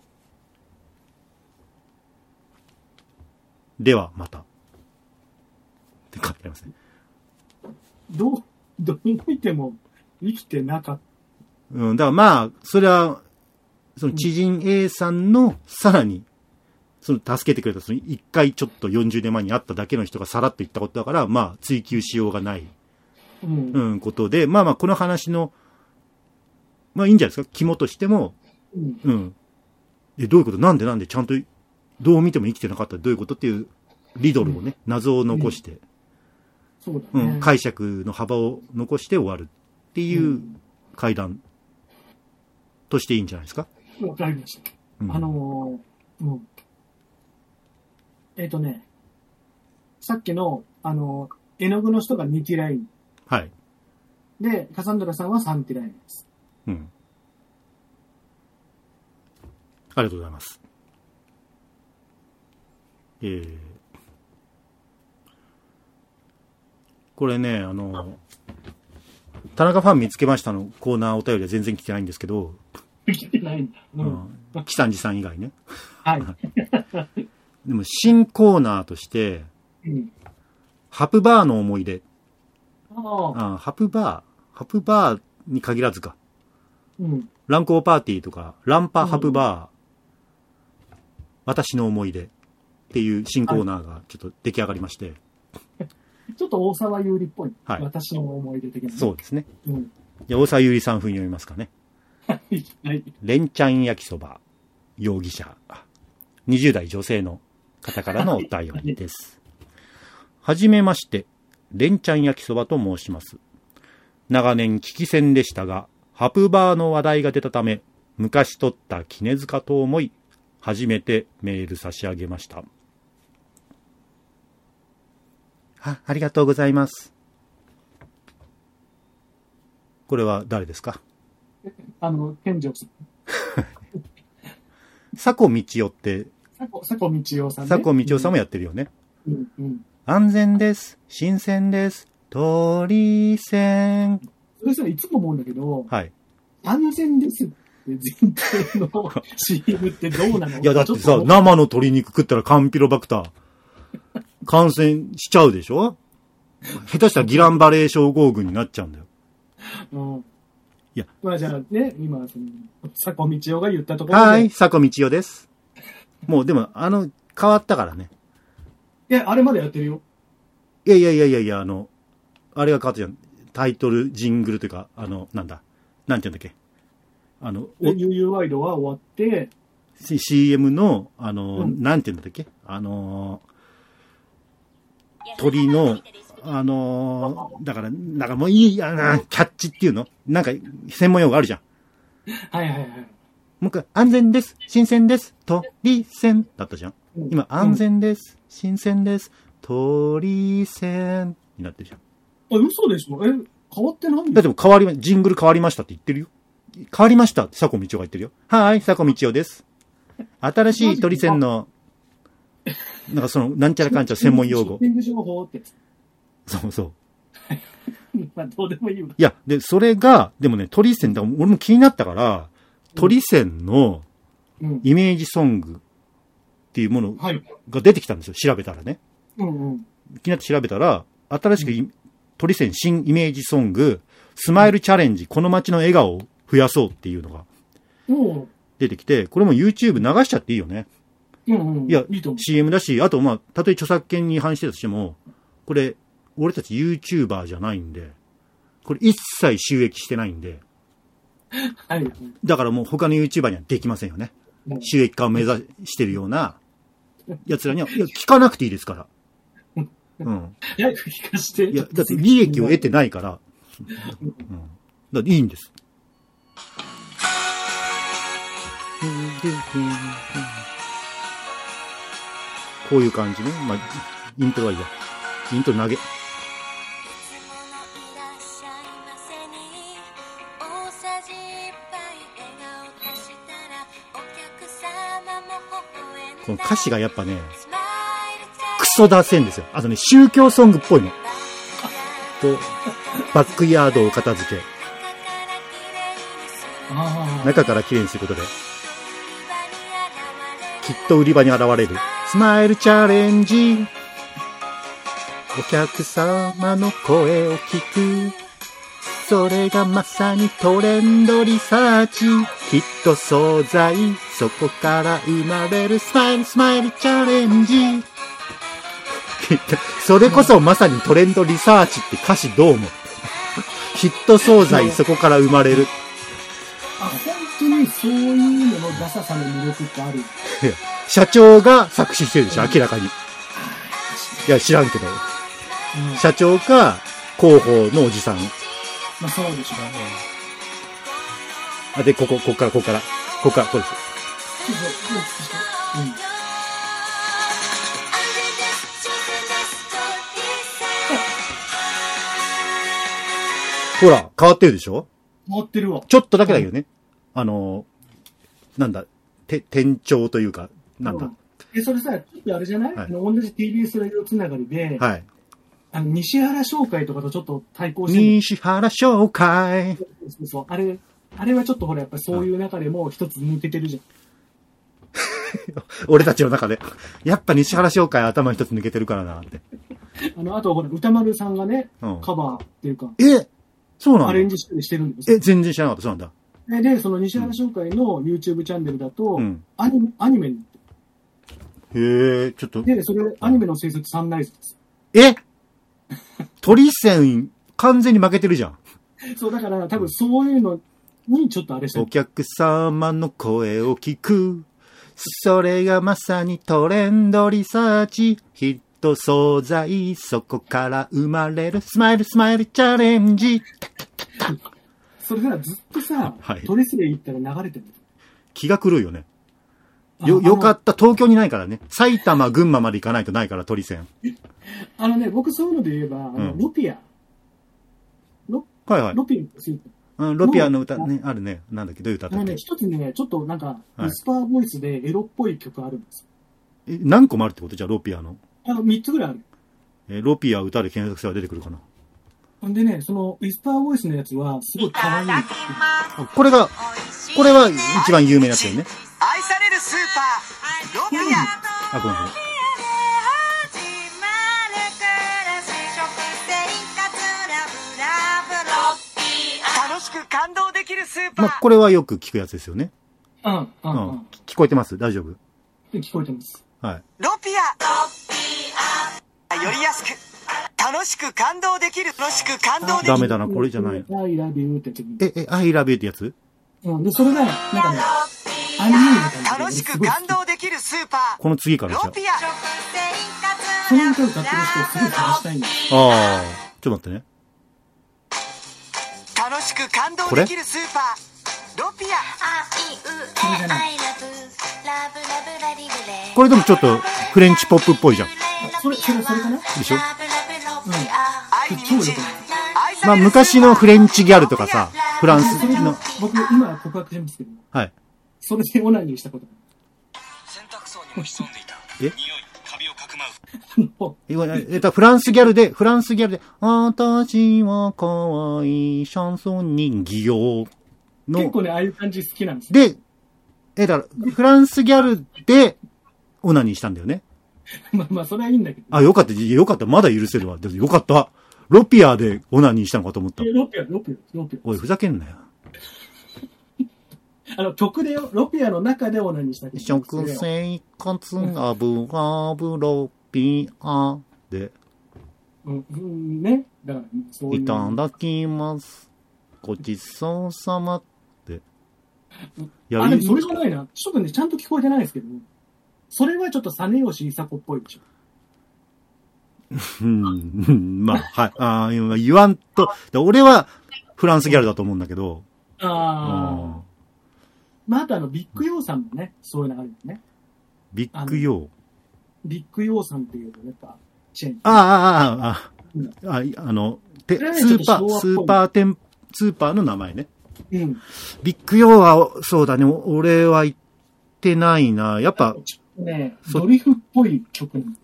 ではまた。って書いてありますね。 どう、どう見ても生きてなかった。 うん、だからまあ、それは、その知人 A さんのさらに、その助けてくれた、その一回ちょっとよんじゅうねんまえに会っただけの人がさらっと言ったことだから、まあ追求しようがない、うん、うん、ことで、まあまあこの話の、まあいいんじゃないですか、肝としても、うん。うん、でどういうことなんでなんでちゃんと、どう見ても生きてなかったらどういうことっていうリドルをね、うん、謎を残して、 うんそうだね、 うん、解釈の幅を残して終わるっていう会談としていいんじゃないですか。 わかりました。うん、あのー、うん。えっ、ー、とね、さっきの、あの、絵の具の人がにティライン。 はい。 で、カサンドラさんはさんティラインです。 うん。ありがとうございます。 えー、これね、あの、田中ファン見つけましたのコーナーお便りは全然来てないんですけど、 来てないんだ。うん。 うん、木さんじさん以外ね。 はい。 でも新コーナーとして、うん、ハプバーの思い出。ああ、ハプバー、ハプバーに限らずか。うん。乱行パーティーとか、ランパハプバー、うん、私の思い出っていう新コーナーがちょっと出来上がりまして。 ちょっと大沢優里っぽい。はい。私の思い出的な、ね。 そうですね。うん。じゃあ大沢優里さん風に読みますかね。はい。レンチャン焼きそば容疑者。にじゅう代女性の方からのお便りです。はじめまして、レンチャン焼きそばと申します。長年聞き戦でしたが、ハプバーの話題が出たため、昔撮った絹塚と思い、初めてメール差し上げました。あ、ありがとうございます。これは誰ですか？ あの、健丈さん。 佐古道夫って、 佐古、佐古道夫さんね。 佐古道夫さんもやってるよね。 うんうん、 安全です。新鮮です。鳥線。 それさ、いつも思うんだけど、 はい。 安全ですって前提の シーエム ってどうなの？ いや、だってさ、生の鶏肉食ったらカンピロバクター感染しちゃうでしょ？下手したらギランバレー症候群になっちゃうんだよ。 うん。いや。まあじゃあね、今、その、佐古道夫が言ったところで。はい、佐古道夫です。もうでも、あの、変わったからね。 いや、あれまでやってるよ。 いやいやいやいやいや、あの、あれが変わったじゃん。タイトル、ジングルというか、あの、なんだ。なんて言うんだっけ。あの、 ユーユー ワイドは終わって、 シーエム の、あの、うん、なんて言うんだっけ。あの、鳥の、あのー、だから、なんかもういいやな、キャッチっていうのなんか、専門用語あるじゃん。 はいはいはい。 もう一回、安全です、新鮮です、鳥線だったじゃん。うん、今、安全です、うん、新鮮です、鳥線になってるじゃん。 あ、嘘でしょ？え、変わってないんだっても変わりま、ジングル変わりましたって言ってるよ。変わりましたって佐古道夫が言ってるよ。はい、佐古道夫です。新しい鳥線の、なんかその、なんちゃらかんちゃら専門用語。そうそう。 まあ、どうでもいいわ。いや、で、それが、でもね、鳥線、だから俺も気になったから、鳥線のイメージソングっていうものが出てきたんですよ。調べたらね。 うんうん、 気になって調べたら、新しく、うん、鳥線新イメージソング、スマイルチャレンジ、この街の笑顔を増やそうっていうのが出てきて、これも YouTube 流しちゃっていいよね。 うんうん、 いや、いいと思う。シーエム だし、あとまあ、たとえ著作権に違反してたとしても、これ、俺たち YouTuber じゃないんで、これ一切収益してないんで、 はい。 だからもう他の YouTuber にはできませんよね。うん、収益化を目指してるような奴らには、いや、聞かなくていいですから。うん。 いや、聞かして。 いや、だって利益を得てないから、うん。だっていいんです。こういう感じね。まあ、イントロはいいや。イントロ投げ。この歌詞がやっぱね、クソ出せんですよ。あとね、宗教ソングっぽいの。と、バックヤードを片付け。中からきれいにすることで。きっと売り場に現れる。スマイルチャレンジ。お客様の声を聞く。それがまさにトレンドリサーチ。きっと惣菜、そこから生まれるスマイルスマイルチャレンジ。それこそまさにトレンドリサーチって歌詞どう思う？ヒット惣菜、そこから生まれる。 あ、本当にそういうののダサさの魅力ってある。 社長が作詞してるでしょ、明らかに。いや、知らんけど。うん、社長か、広報のおじさん。 まあそうでしょうね。 あ、で、ここ、ここから、ここから、ここから、これです。うん、ほら、変わってるでしょ？ 変わってるわ。 ちょっとだけだけどね。あの、なんだ、て、転調というか、なんだ、うん、 え、それさ、あれじゃない、はい、あの同じ ティービーエス ラジオつながりで、 はい。 あの、西原商会とかとちょっと対抗して西原商会。 そうそう。あれ、あれはちょっとほら、やっぱりそういう中でも一つ抜けてるじゃん。 俺たちの中で。やっぱ西原商会頭一つ抜けてるからなって。 あの、あとほら、歌丸さんがね、うん、カバーっていうか。 えそうなんだ。 アレンジしてるんですよ。 え、全然知らなかった。そうなんだ。で、その西原商会の YouTube チャンネルだと、うん、アニメ、アニメになってる。へえ、ちょっと。 で、それ、アニメの制作サンライズです。 え鳥線、完全に負けてるじゃん。 そう、だから多分そういうのにちょっとあれしてる。 お客様の声を聞く。それがまさにトレンドリサーチ。ヒット惣菜、そこから生まれるスマイルスマイルチャレンジ。 それがずっとさ、はい、トリスレ行ったら流れてる。 気が狂うよね。よ、よかった。東京にないからね。埼玉、群馬まで行かないとないから、鳥線。 あのね、僕そういうので言えば、あの、うん、ロピア。ロ、 はいはい。 ロピア、 うん、ロピアの歌ね、あるね。なんだっけ、どういう歌だっけ。 あのね、一つね、ちょっとなんか、ウィスパーボイスでエロっぽい曲あるんですよ。 え、何個もあるってことじゃあ、ロピアの。 あの、三つぐらいある。 えー、ロピア歌で検索したら出てくるかな。 んでね、その、ウィスパーボイスのやつは、すごい可愛い。 これが、これは一番有名なやつだよね。 愛されるスーパー、ロピア。 あ、ごめんごめん。 楽しく感動できるスーパー。 まあ、これはよく聞くやつですよね。 うん、うん、うん。 聞こえてます？大丈夫？ 聞こえてます。 はい。 ロピア。より安く。楽しく感動できる。楽しく感動できる。 ダメだな、これじゃない。 I love you って言って。 え、え、I love you ってやつ？ うん。で、それが、なんかね、アニメみたいな。 楽しく感動できるスーパー。 この次からじゃあ。 ロピア。 その歌を歌ってる人をすごい探したいんだよ。 ああ。ちょっと待ってね。 楽しく感動できるスーパー。ロピア。 これじゃない。 これでもちょっとフレンチポップっぽいじゃん。 それ、それ、それかな？ でしょ？ うん。超良くない？ まあ昔のフレンチギャルとかさ、フランスの。 僕、今告白してますけど。 はい。 それでオナニーしたこと洗濯槽にも潜んでいた。 え？匂い、 カビをかくまう。えっと、フランスギャルで、フランスギャルで、私は可愛いシャンソン人形の。 結構ね、ああいう感じ好きなんですよ。で、え、だから、フランスギャルで、オナニーしたんだよね。 まあまあ、それはいいんだけど。 あ、よかった、よかった、まだ許せるわ。よかった。ロピアでオナニーしたのかと思った。 ロピア、ロピア、ロピア。 おい、ふざけんなよ。 あの、曲で、ロピアの中でオナニーしたけど。 食生活アブラブロピアで。 うん、うん、ね。だから、そういう。 いただきます。ごちそうさまって。 いや、あ、でもそれじゃないな。ちょっとね、ちゃんと聞こえてないですけど。それはちょっと実吉伊佐子っぽいでしょ。 うん、まあ、はい。ああ、言わんと。俺はフランスギャルだと思うんだけど。 ああ。まあ、あとあの、ビッグヨーさんもね、そういうのあるよね。 ビッグヨービッグヨーさんっていうのやっぱ、チェーン。 ああ、ああ、ああ、うん、ああの、てスーパー、スーパー店、スーパーの名前ね。 うん。 ビッグヨーは、そうだね、俺は行ってないな。やっぱ、 ね、ドリフっぽい曲に。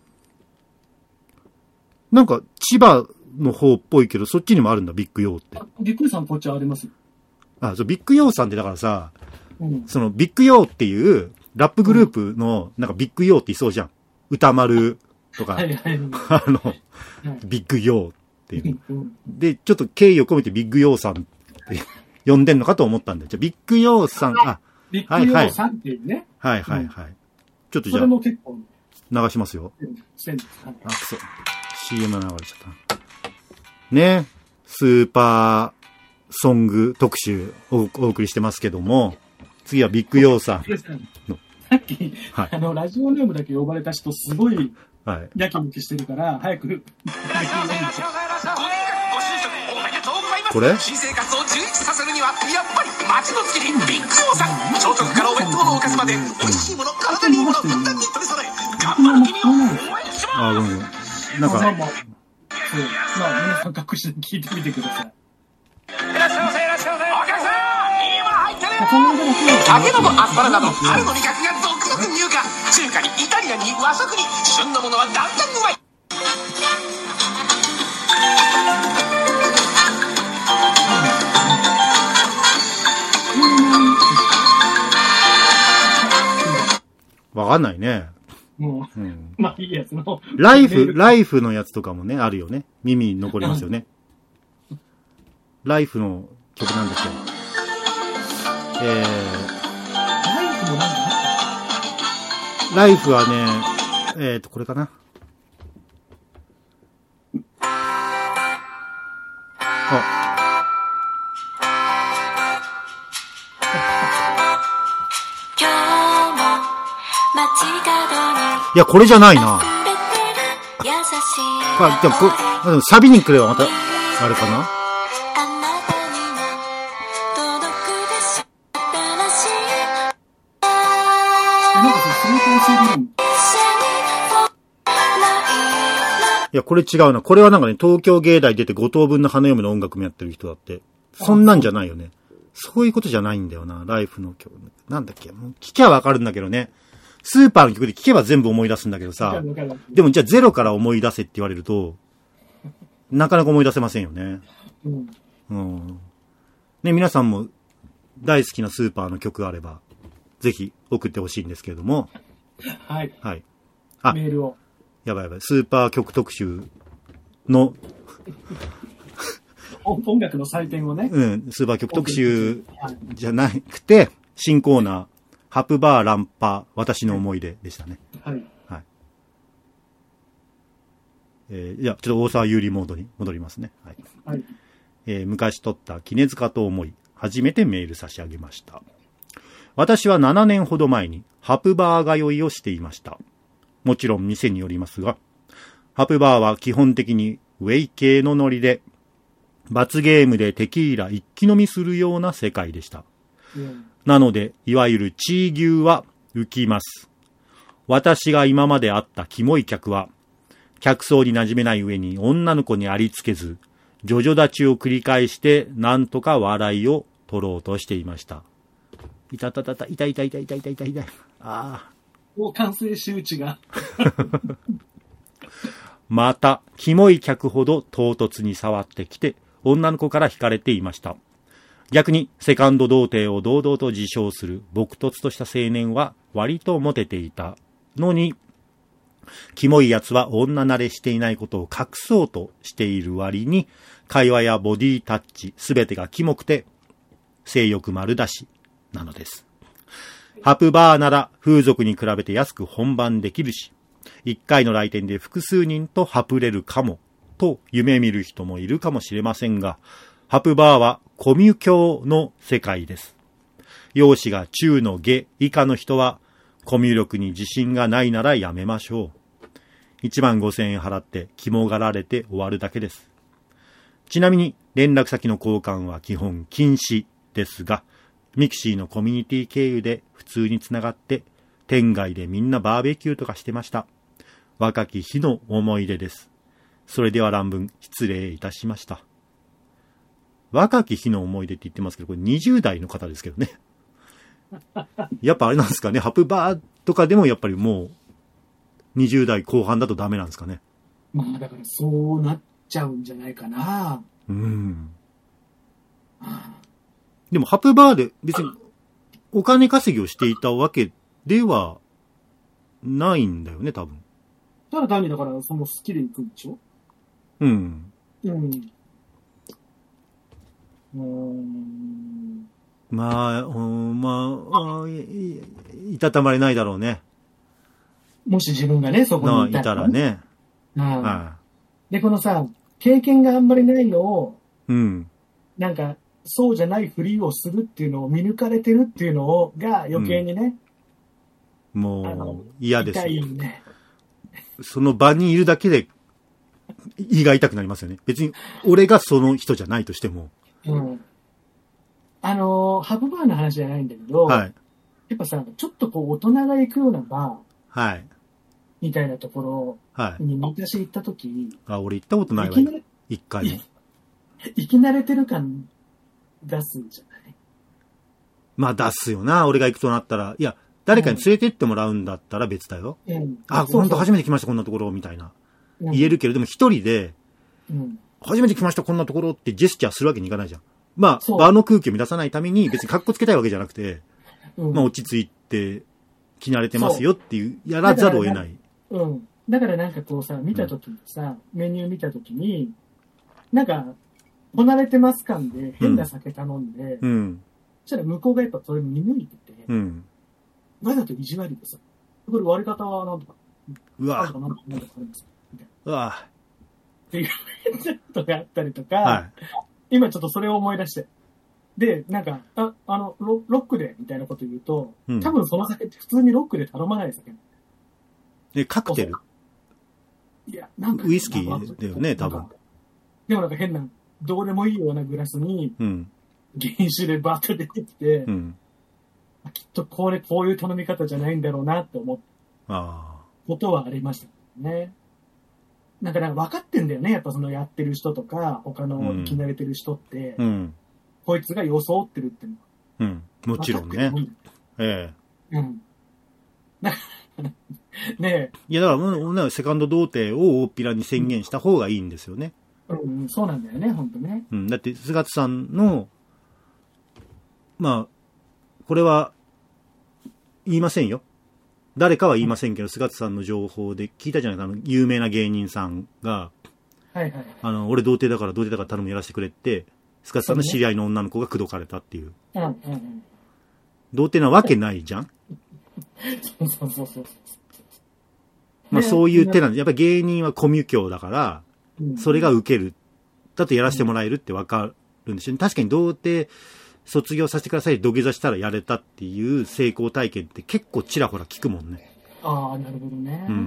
なんか、千葉の方っぽいけど、そっちにもあるんだ、ビッグヨーって。 ビッグヨーさんこっちありますよ。 あ、そう、ビッグヨーさんってだからさ、 うん、 その、ビッグヨーっていう、ラップグループの、なんかビッグヨーっていそうじゃん。歌丸とか、 はいはい、 あの、はい、ビッグヨーっていう。で、ちょっと敬意を込めてビッグヨーさんって呼んでんのかと思ったんで、じゃあビッグヨーさん、あ、 ビッグヨーさんっていうね。 はいはいはい。うん、ちょっとじゃあ、 それも結構流しますよ。 あ、 くそ。シーエム 流れちゃった。ね。スーパーソング特集をお送りしてますけども、次はビッグヨーさんの。 さっき、はい、あの、ラジオネームだけ呼ばれた人すごい、はい。やきもきしてるから、早く、 これ新生活を充実させるには、やっぱり街の月にビッグヨーさん。朝食からお弁当のおかずまで、美味しいもの、体にいいもの、ふんだんに取り揃え、頑張る君を応援します。 あ、ごめん。なんか、 まあまあ、そう。まあ、皆さん隠して聞いてみてください。 いらっしゃいませ、いらっしゃいませ。お客さん、今入ってね。タケノコ、アスパラなど、春の味覚が続々入荷。 中華にイタリアンに和食に旬のものはだんだんうまい。 わかんないね。 もう、うん、まあいいやつの。 ライフ、ライフのやつとかもね、あるよね。耳に残りますよね。ライフの曲なんだっけ。えー、 ライフもなんだライフはね、えーと、これかな。あ。いや、これじゃないな。あ、でもこ、でもサビに来ればまた、あれかな。いや、これ違うな。これはなんかね、東京芸大出てご等分の花嫁の音楽もやってる人だって。そんなんじゃないよね。そういうことじゃないんだよな。ライフの曲。なんだっけ。もう聞きゃわかるんだけどね。スーパーの曲で聞けば全部思い出すんだけどさ。でもじゃあゼロから思い出せって言われると、なかなか思い出せませんよね。うん。うん。ね、皆さんも大好きなスーパーの曲があれば、ぜひ送ってほしいんですけれども。 はい。 はい。あ、 メールを。 やばいやばい。スーパー曲特集の音楽の祭典をね。 うん。スーパー曲特集じゃなくて、新コーナー、ハプバーランパ私の思い出でしたね。 はい。はい。 えー、じゃあ、ちょっと大沢有利モードに戻りますね。はい。はい。えー、昔撮った杵塚と思い、初めてメール差し上げました。私はななねんほど前にハプバー通いをしていました。もちろん店によりますが、ハプバーは基本的にウェイ系のノリで、罰ゲームでテキーラ一気飲みするような世界でした。うん、なので、いわゆるチー牛は浮きます。私が今まで会ったキモい客は、客層に馴染めない上に女の子にありつけず、ジョジョ立ちを繰り返してなんとか笑いを取ろうとしていました。いたたたた、いたいたいたいたいたいたいた。ああ。 もう完成周知が。 また、キモい客ほど唐突に触ってきて、女の子から惹かれていました。逆に、セカンド童貞を堂々と自称する、朴突とした青年は割とモテていたのに、キモい奴は女慣れしていないことを隠そうとしている割に、会話やボディタッチ、すべてがキモくて、性欲丸出しなのです。ハプバーなら風俗に比べて安く本番できるし、一回の来店で複数人とハプれるかも、と夢見る人もいるかもしれませんが、ハプバーはコミュ教の世界です。容姿が中の下以下の人は、コミュ力に自信がないならやめましょう。いちまんごせんえん払って肝がられて終わるだけです。ちなみに連絡先の交換は基本禁止ですが、ミクシーのコミュニティ経由で普通につながって、店外でみんなバーベキューとかしてました。若き日の思い出です。それでは乱文失礼いたしました。若き日の思い出って言ってますけど、これにじゅう代の方ですけどね。やっぱあれなんですかね、ハプバーとかでもやっぱりもうにじゅう代後半だとダメなんですかね。 まあだからそうなっちゃうんじゃないかな。うん。 でもハプバーで別にお金稼ぎをしていたわけではないんだよね、多分。 ただ単にだからその好きで行くんでしょ？うん。うん。 うーん。まあ、うん、まあ、い, いたたまれないだろうね。 もし自分がね、そこにいたら、ね。いたらね。うん。はい。で、このさ、経験があんまりないのを、うん。なんか、そうじゃないふりをするっていうのを見抜かれてるっていうのを、が余計にね。 うん、もう、嫌です。痛いね。その場にいるだけで、胃が痛くなりますよね。別に、俺がその人じゃないとしても。うん。 あのー、ハブバーの話じゃないんだけど、はい。やっぱさ、ちょっとこう、大人が行くようなバー。はい。みたいなところに昔行ったとき、 はい、あ、俺行ったことないわよ。一回も。 行き慣れてる感出すんじゃない？ まあ出すよな、俺が行くとなったら。いや、 誰かに連れてってもらうんだったら別だよ。うん、あ、本当初めて来ました、こんなところ、みたいな。うん、言えるけれども、一人で、うん、初めて来ました、こんなところってジェスチャーするわけにいかないじゃん。まあ、場の空気を乱さないために別にカッコつけたいわけじゃなくて、うん、まあ、落ち着いて、着慣れてますよっていう、やらざるを得ない。 うん。だからなんかこうさ、見たときにさ、うん、メニュー見たときに、なんか、こなれてます感で変な酒頼んで、うん。そしたら向こうがやっぱそれ見抜いてて、うん。わざと意地悪でさ、これ割り方はなんとか、 うわなんとかなんとかなんとかあるんですよ。 うわっていうことがあったりとか、はい、今ちょっとそれを思い出して。で、なんか、あ、あの、ロ, ロックでみたいなこと言うと、うん、多分その酒って普通にロックで頼まない酒。 え、カクテル？ いや、なんか。 ウイスキーだよね、多分。 でもなんか変な、どうでもいいようなグラスに、うん、原酒でバーッと出てきて、うん、きっとこれ、こういう頼み方じゃないんだろうなって思ったことはありましたね。なんか、なんか分かってんだよね、やっぱそのやってる人とか、他の生き慣れてる人って、うん、こいつが装ってるっていうのは。 うん、もちろんね。ええ。うん。 ねえ。 いや、だから、セカンド童貞を大っぴらに宣言した方がいいんですよね。 うん、うん、そうなんだよね、ほんとね。 うん、だって、菅津さんの、まあ、これは、言いませんよ。誰かは言いませんけど、菅津さんの情報で聞いたじゃないか、あの、有名な芸人さんが、 はいはい。 あの、俺童貞だから童貞だから頼むやらせてくれって、菅津さんの知り合いの女の子が口説かれたっていう。うんうんうん。童貞なわけないじゃん。 そうそうそうそう。 まあそういう手なんで、やっぱり芸人はコミュ教だから、それが受ける。だとやらせてもらえるってわかるんですよね。確かに童貞卒業させてください、土下座したらやれたっていう成功体験って結構ちらほら聞くもんね。 ああ、なるほどね。うん。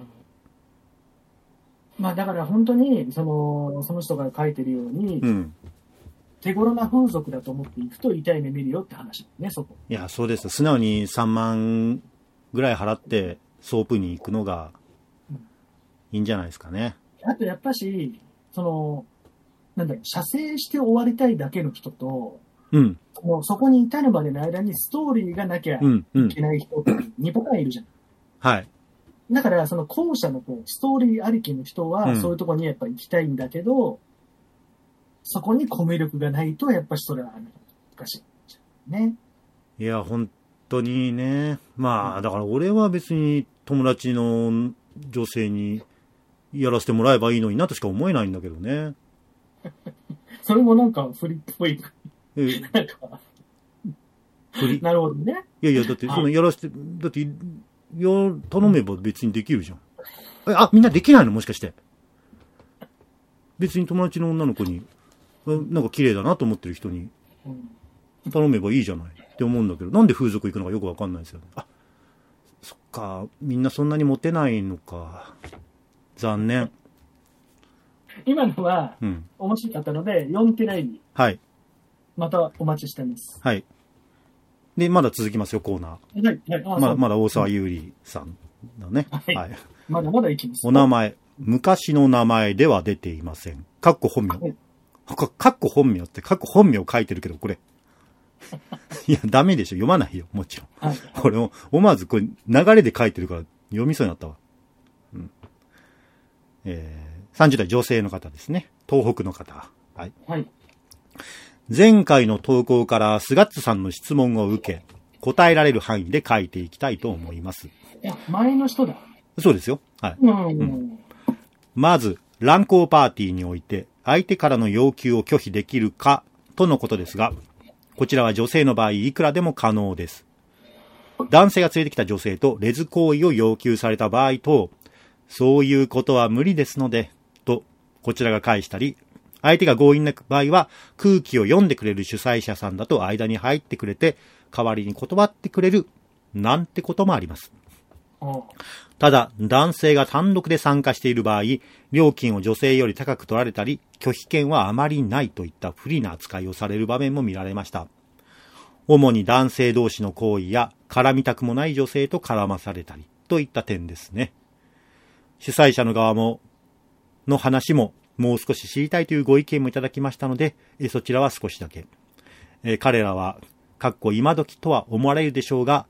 まあだから本当に、その、その人が書いてるように、うん、手頃な風俗だと思っていくと痛い目見るよって話ね、そこ。 いや、そうです。素直にさんまんぐらい払ってソープに行くのがいいんじゃないですかね。 あとやっぱし、その、なんだろう、射精して終わりたいだけの人と、うん。もうそこに至るまでの間にストーリーがなきゃいけない人ってにパターンいるじゃん。 はい。 だから、その後者のこうストーリーありきの人は、そういうところにやっぱ行きたいんだけど、うん、そこにコミュ力がないと、やっぱりそれは難しい。ね。 いや、本当にね。まあ、だから俺は別に友達の女性にやらせてもらえばいいのになとしか思えないんだけどね。 それもなんかフリっぽい。なんかフリなるほどね。 いやいや、だって、そのやらせて、だって、や、頼めば別にできるじゃん。え、あ、みんなできないのもしかして。別に友達の女の子に、なんか綺麗だなと思ってる人に、頼めばいいじゃないって思うんだけど、なんで風俗行くのかよくわかんないですよね。あ、そっか、みんなそんなにモテないのか。残念。 今のは、うん、面白かったので、よんテライに。 はい。 またお待ちしてます。 はい。で、まだ続きますよ、コーナー。はい。はい、 まだ、まだ大沢優里さんだね。はい。はい、 まだまだいきます。 お名前、昔の名前では出ていません。かっこ本名。はい、か, かっこ本名って、かっこ本名書いてるけど、これ。いや、ダメでしょ。読まないよ、もちろん。はい、これを、思わず、これ、流れで書いてるから、読みそうになったわ。うん。えー、さんじゅう代女性の方ですね。東北の方。はい。はい。前回の投稿からスガッツさんの質問を受け、答えられる範囲で書いていきたいと思います。 前の人だ。 そうですよ。はい。うんうん、まず、乱交パーティーにおいて、相手からの要求を拒否できるか、とのことですが、こちらは女性の場合、いくらでも可能です。男性が連れてきた女性とレズ行為を要求された場合と、そういうことは無理ですので、と、こちらが返したり、相手が強引な場合は空気を読んでくれる主催者さんだと間に入ってくれて代わりに断ってくれるなんてこともあります。ただ男性が単独で参加している場合、料金を女性より高く取られたり拒否権はあまりないといった不利な扱いをされる場面も見られました。主に男性同士の行為や絡みたくもない女性と絡まされたりといった点ですね。主催者の側もの話ももう少し知りたいというご意見もいただきましたので、そちらは少しだけ。えー、彼らは、かっこ今時とは思われるでしょうが、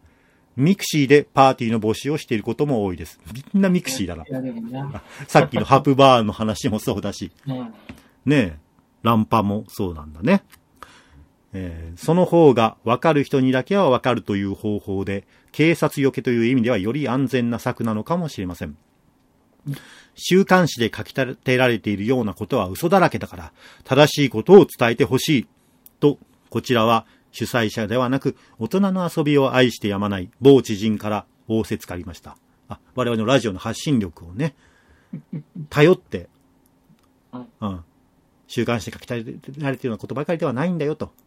ミクシーでパーティーの募集をしていることも多いです。みんなミクシーだな。さっきのハプバーの話もそうだし。ねえ、ランパもそうなんだね。えー、その方が分かる人にだけは分かるという方法で、警察よけという意味ではより安全な策なのかもしれません。週刊誌で書き立てられているようなことは嘘だらけだから、正しいことを伝えてほしい。と、こちらは主催者ではなく、大人の遊びを愛してやまない某知人から仰せつかりました。あ、我々のラジオの発信力をね、頼って、うん、週刊誌で書き立てられているようなことばかりではないんだよと。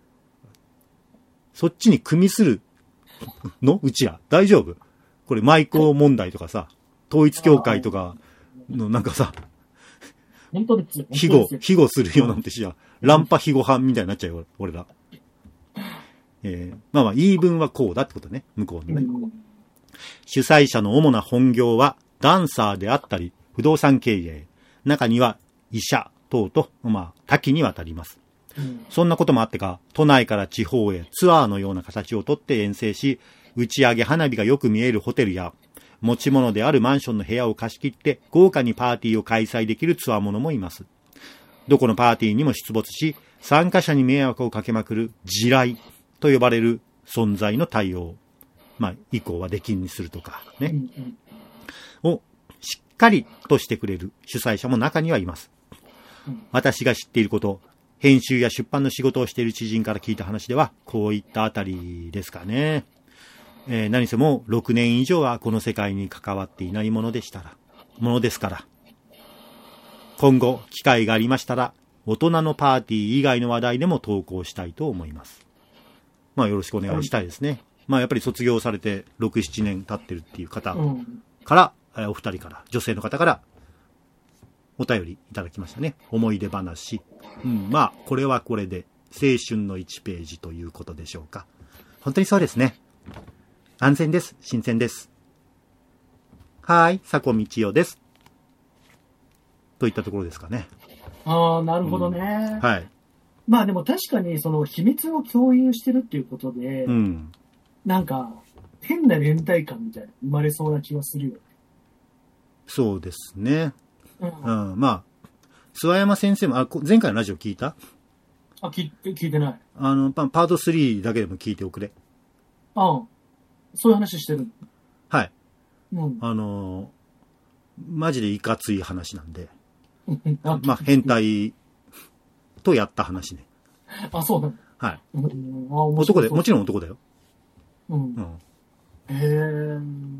そっちに組みするのうちら。大丈夫？これ、マイコ問題とかさ、統一教会とかのなんかさ、 本当です。 庇護、庇護するようなんてしや、ランパ庇護犯みたいになっちゃうよ、俺ら。えー、まあまあ、言い分はこうだってことね、向こうのね。うん、主催者の主な本業は、ダンサーであったり、不動産経営、中には医者等と、まあ、多岐にわたります。うん、そんなこともあってか、都内から地方へツアーのような形をとって遠征し、打ち上げ花火がよく見えるホテルや、持ち物であるマンションの部屋を貸し切って豪華にパーティーを開催できるツアー者もいます。どこのパーティーにも出没し、参加者に迷惑をかけまくる地雷と呼ばれる存在の対応。まあ、以降は出禁にするとかね。をしっかりとしてくれる主催者も中にはいます。私が知っていること、編集や出版の仕事をしている知人から聞いた話では、こういったあたりですかね。えー、何せもろくねん以上はこの世界に関わっていないものでしたら、ものですから。今後、機会がありましたら、大人のパーティー以外の話題でも投稿したいと思います。まあよろしくお願いしたいですね。うん、まあやっぱり卒業されてろく、ななねん経ってるっていう方から、うん、お二人から、女性の方から、お便りいただきましたね。思い出話。うん、まあ、これはこれで、青春のいちページということでしょうか。本当にそうですね。安全です。新鮮です。はーい、佐古道夫です。といったところですかね。 ああ、なるほどね、 うん。はい。 まあでも確かにその秘密を共有してるっていうことで、うん、なんか変な連帯感みたいな生まれそうな気はするよね。 そうですね。うん。うん、まあ、諏訪山先生も、あ、前回のラジオ聞いた？ あ、聞、聞いてない。 あの、パートスリーだけでも聞いておくれ。 ああ、そういう話してる。 はい。うん、あの、マジでいかつい話なんで。あまあ、変態とやった話ね。 あ、そうだ。 はい。うん、あ男で、もちろん男だよ。 うん。うん、へえ。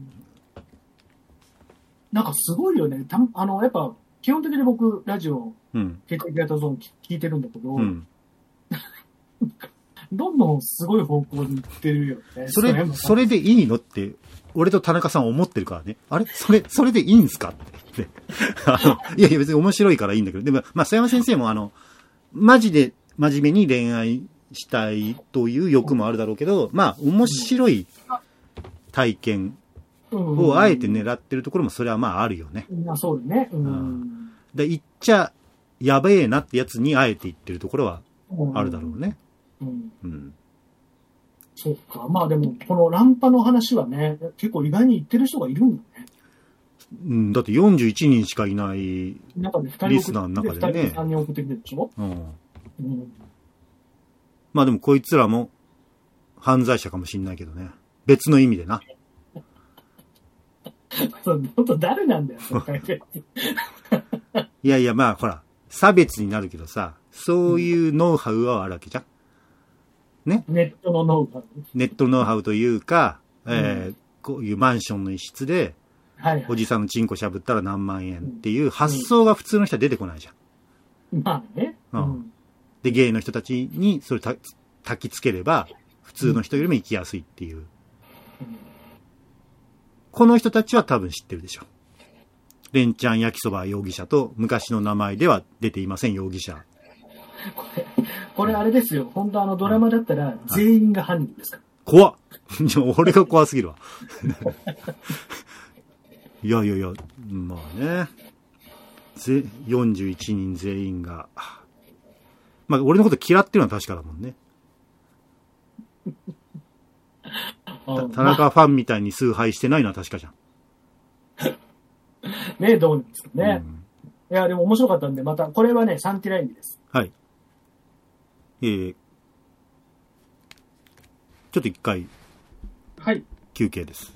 なんかすごいよね。たあの、やっぱ、基本的に僕、ラジオ、うん、結構型ゾーン聞いてるんだけど、うん、どんどんすごい方向に行ってるよね。 それ、それでいいのって、俺と田中さん思ってるからね。あれそれ、それでいいんすかって。あのいやいや別に面白いからいいんだけど。でも、まあ、曽山先生もあの、マジで真面目に恋愛したいという欲もあるだろうけど、まあ、面白い体験をあえて狙ってるところもそれはまああるよね。 まあそうだね。うん。 で、言っちゃやべえなってやつにあえて言ってるところはあるだろうね。うん。うん。 そうか。まあでも、このランパの話はね、結構意外に言ってる人がいるんだね。 うん、だってよんじゅういちにんしかいないリスナーの中でね。 ふたりさんにん送ってきてるでしょ？うん。うん。 まあでもこいつらも犯罪者かもしんないけどね。別の意味でな。 本当誰なんだよ、それいやいや、まあほら、差別になるけどさ、そういうノウハウはあるわけじゃん。ね。 ネットのノウハウ。 ネットノウハウというか、えーうん、こういうマンションの一室で、はいはい、おじさんのチンコしゃぶったら何万円っていう発想が普通の人は出てこないじゃん。 うん、まあね。 うん。で、ゲイの人たちにそれた焚きつければ、普通の人よりも生きやすいっていう。うん、この人たちは多分知ってるでしょ。レンチャン焼きそば容疑者と昔の名前では出ていません容疑者。 これ、これあれですよ。本当あのドラマだったら全員が犯人ですか、 怖っ俺が怖すぎるわ。いやいやいや、まあね。ぜよんじゅういちにん全員が。まあ俺のこと嫌ってるのは確かだもんね。 田中ファンみたいに崇拝してないのは確かじゃん。 ね、どうなんですかね。うん、いや、でも面白かったんで、また、これはね、サンティライミです。 はい。えー、ちょっと一回、 はい。 休憩です。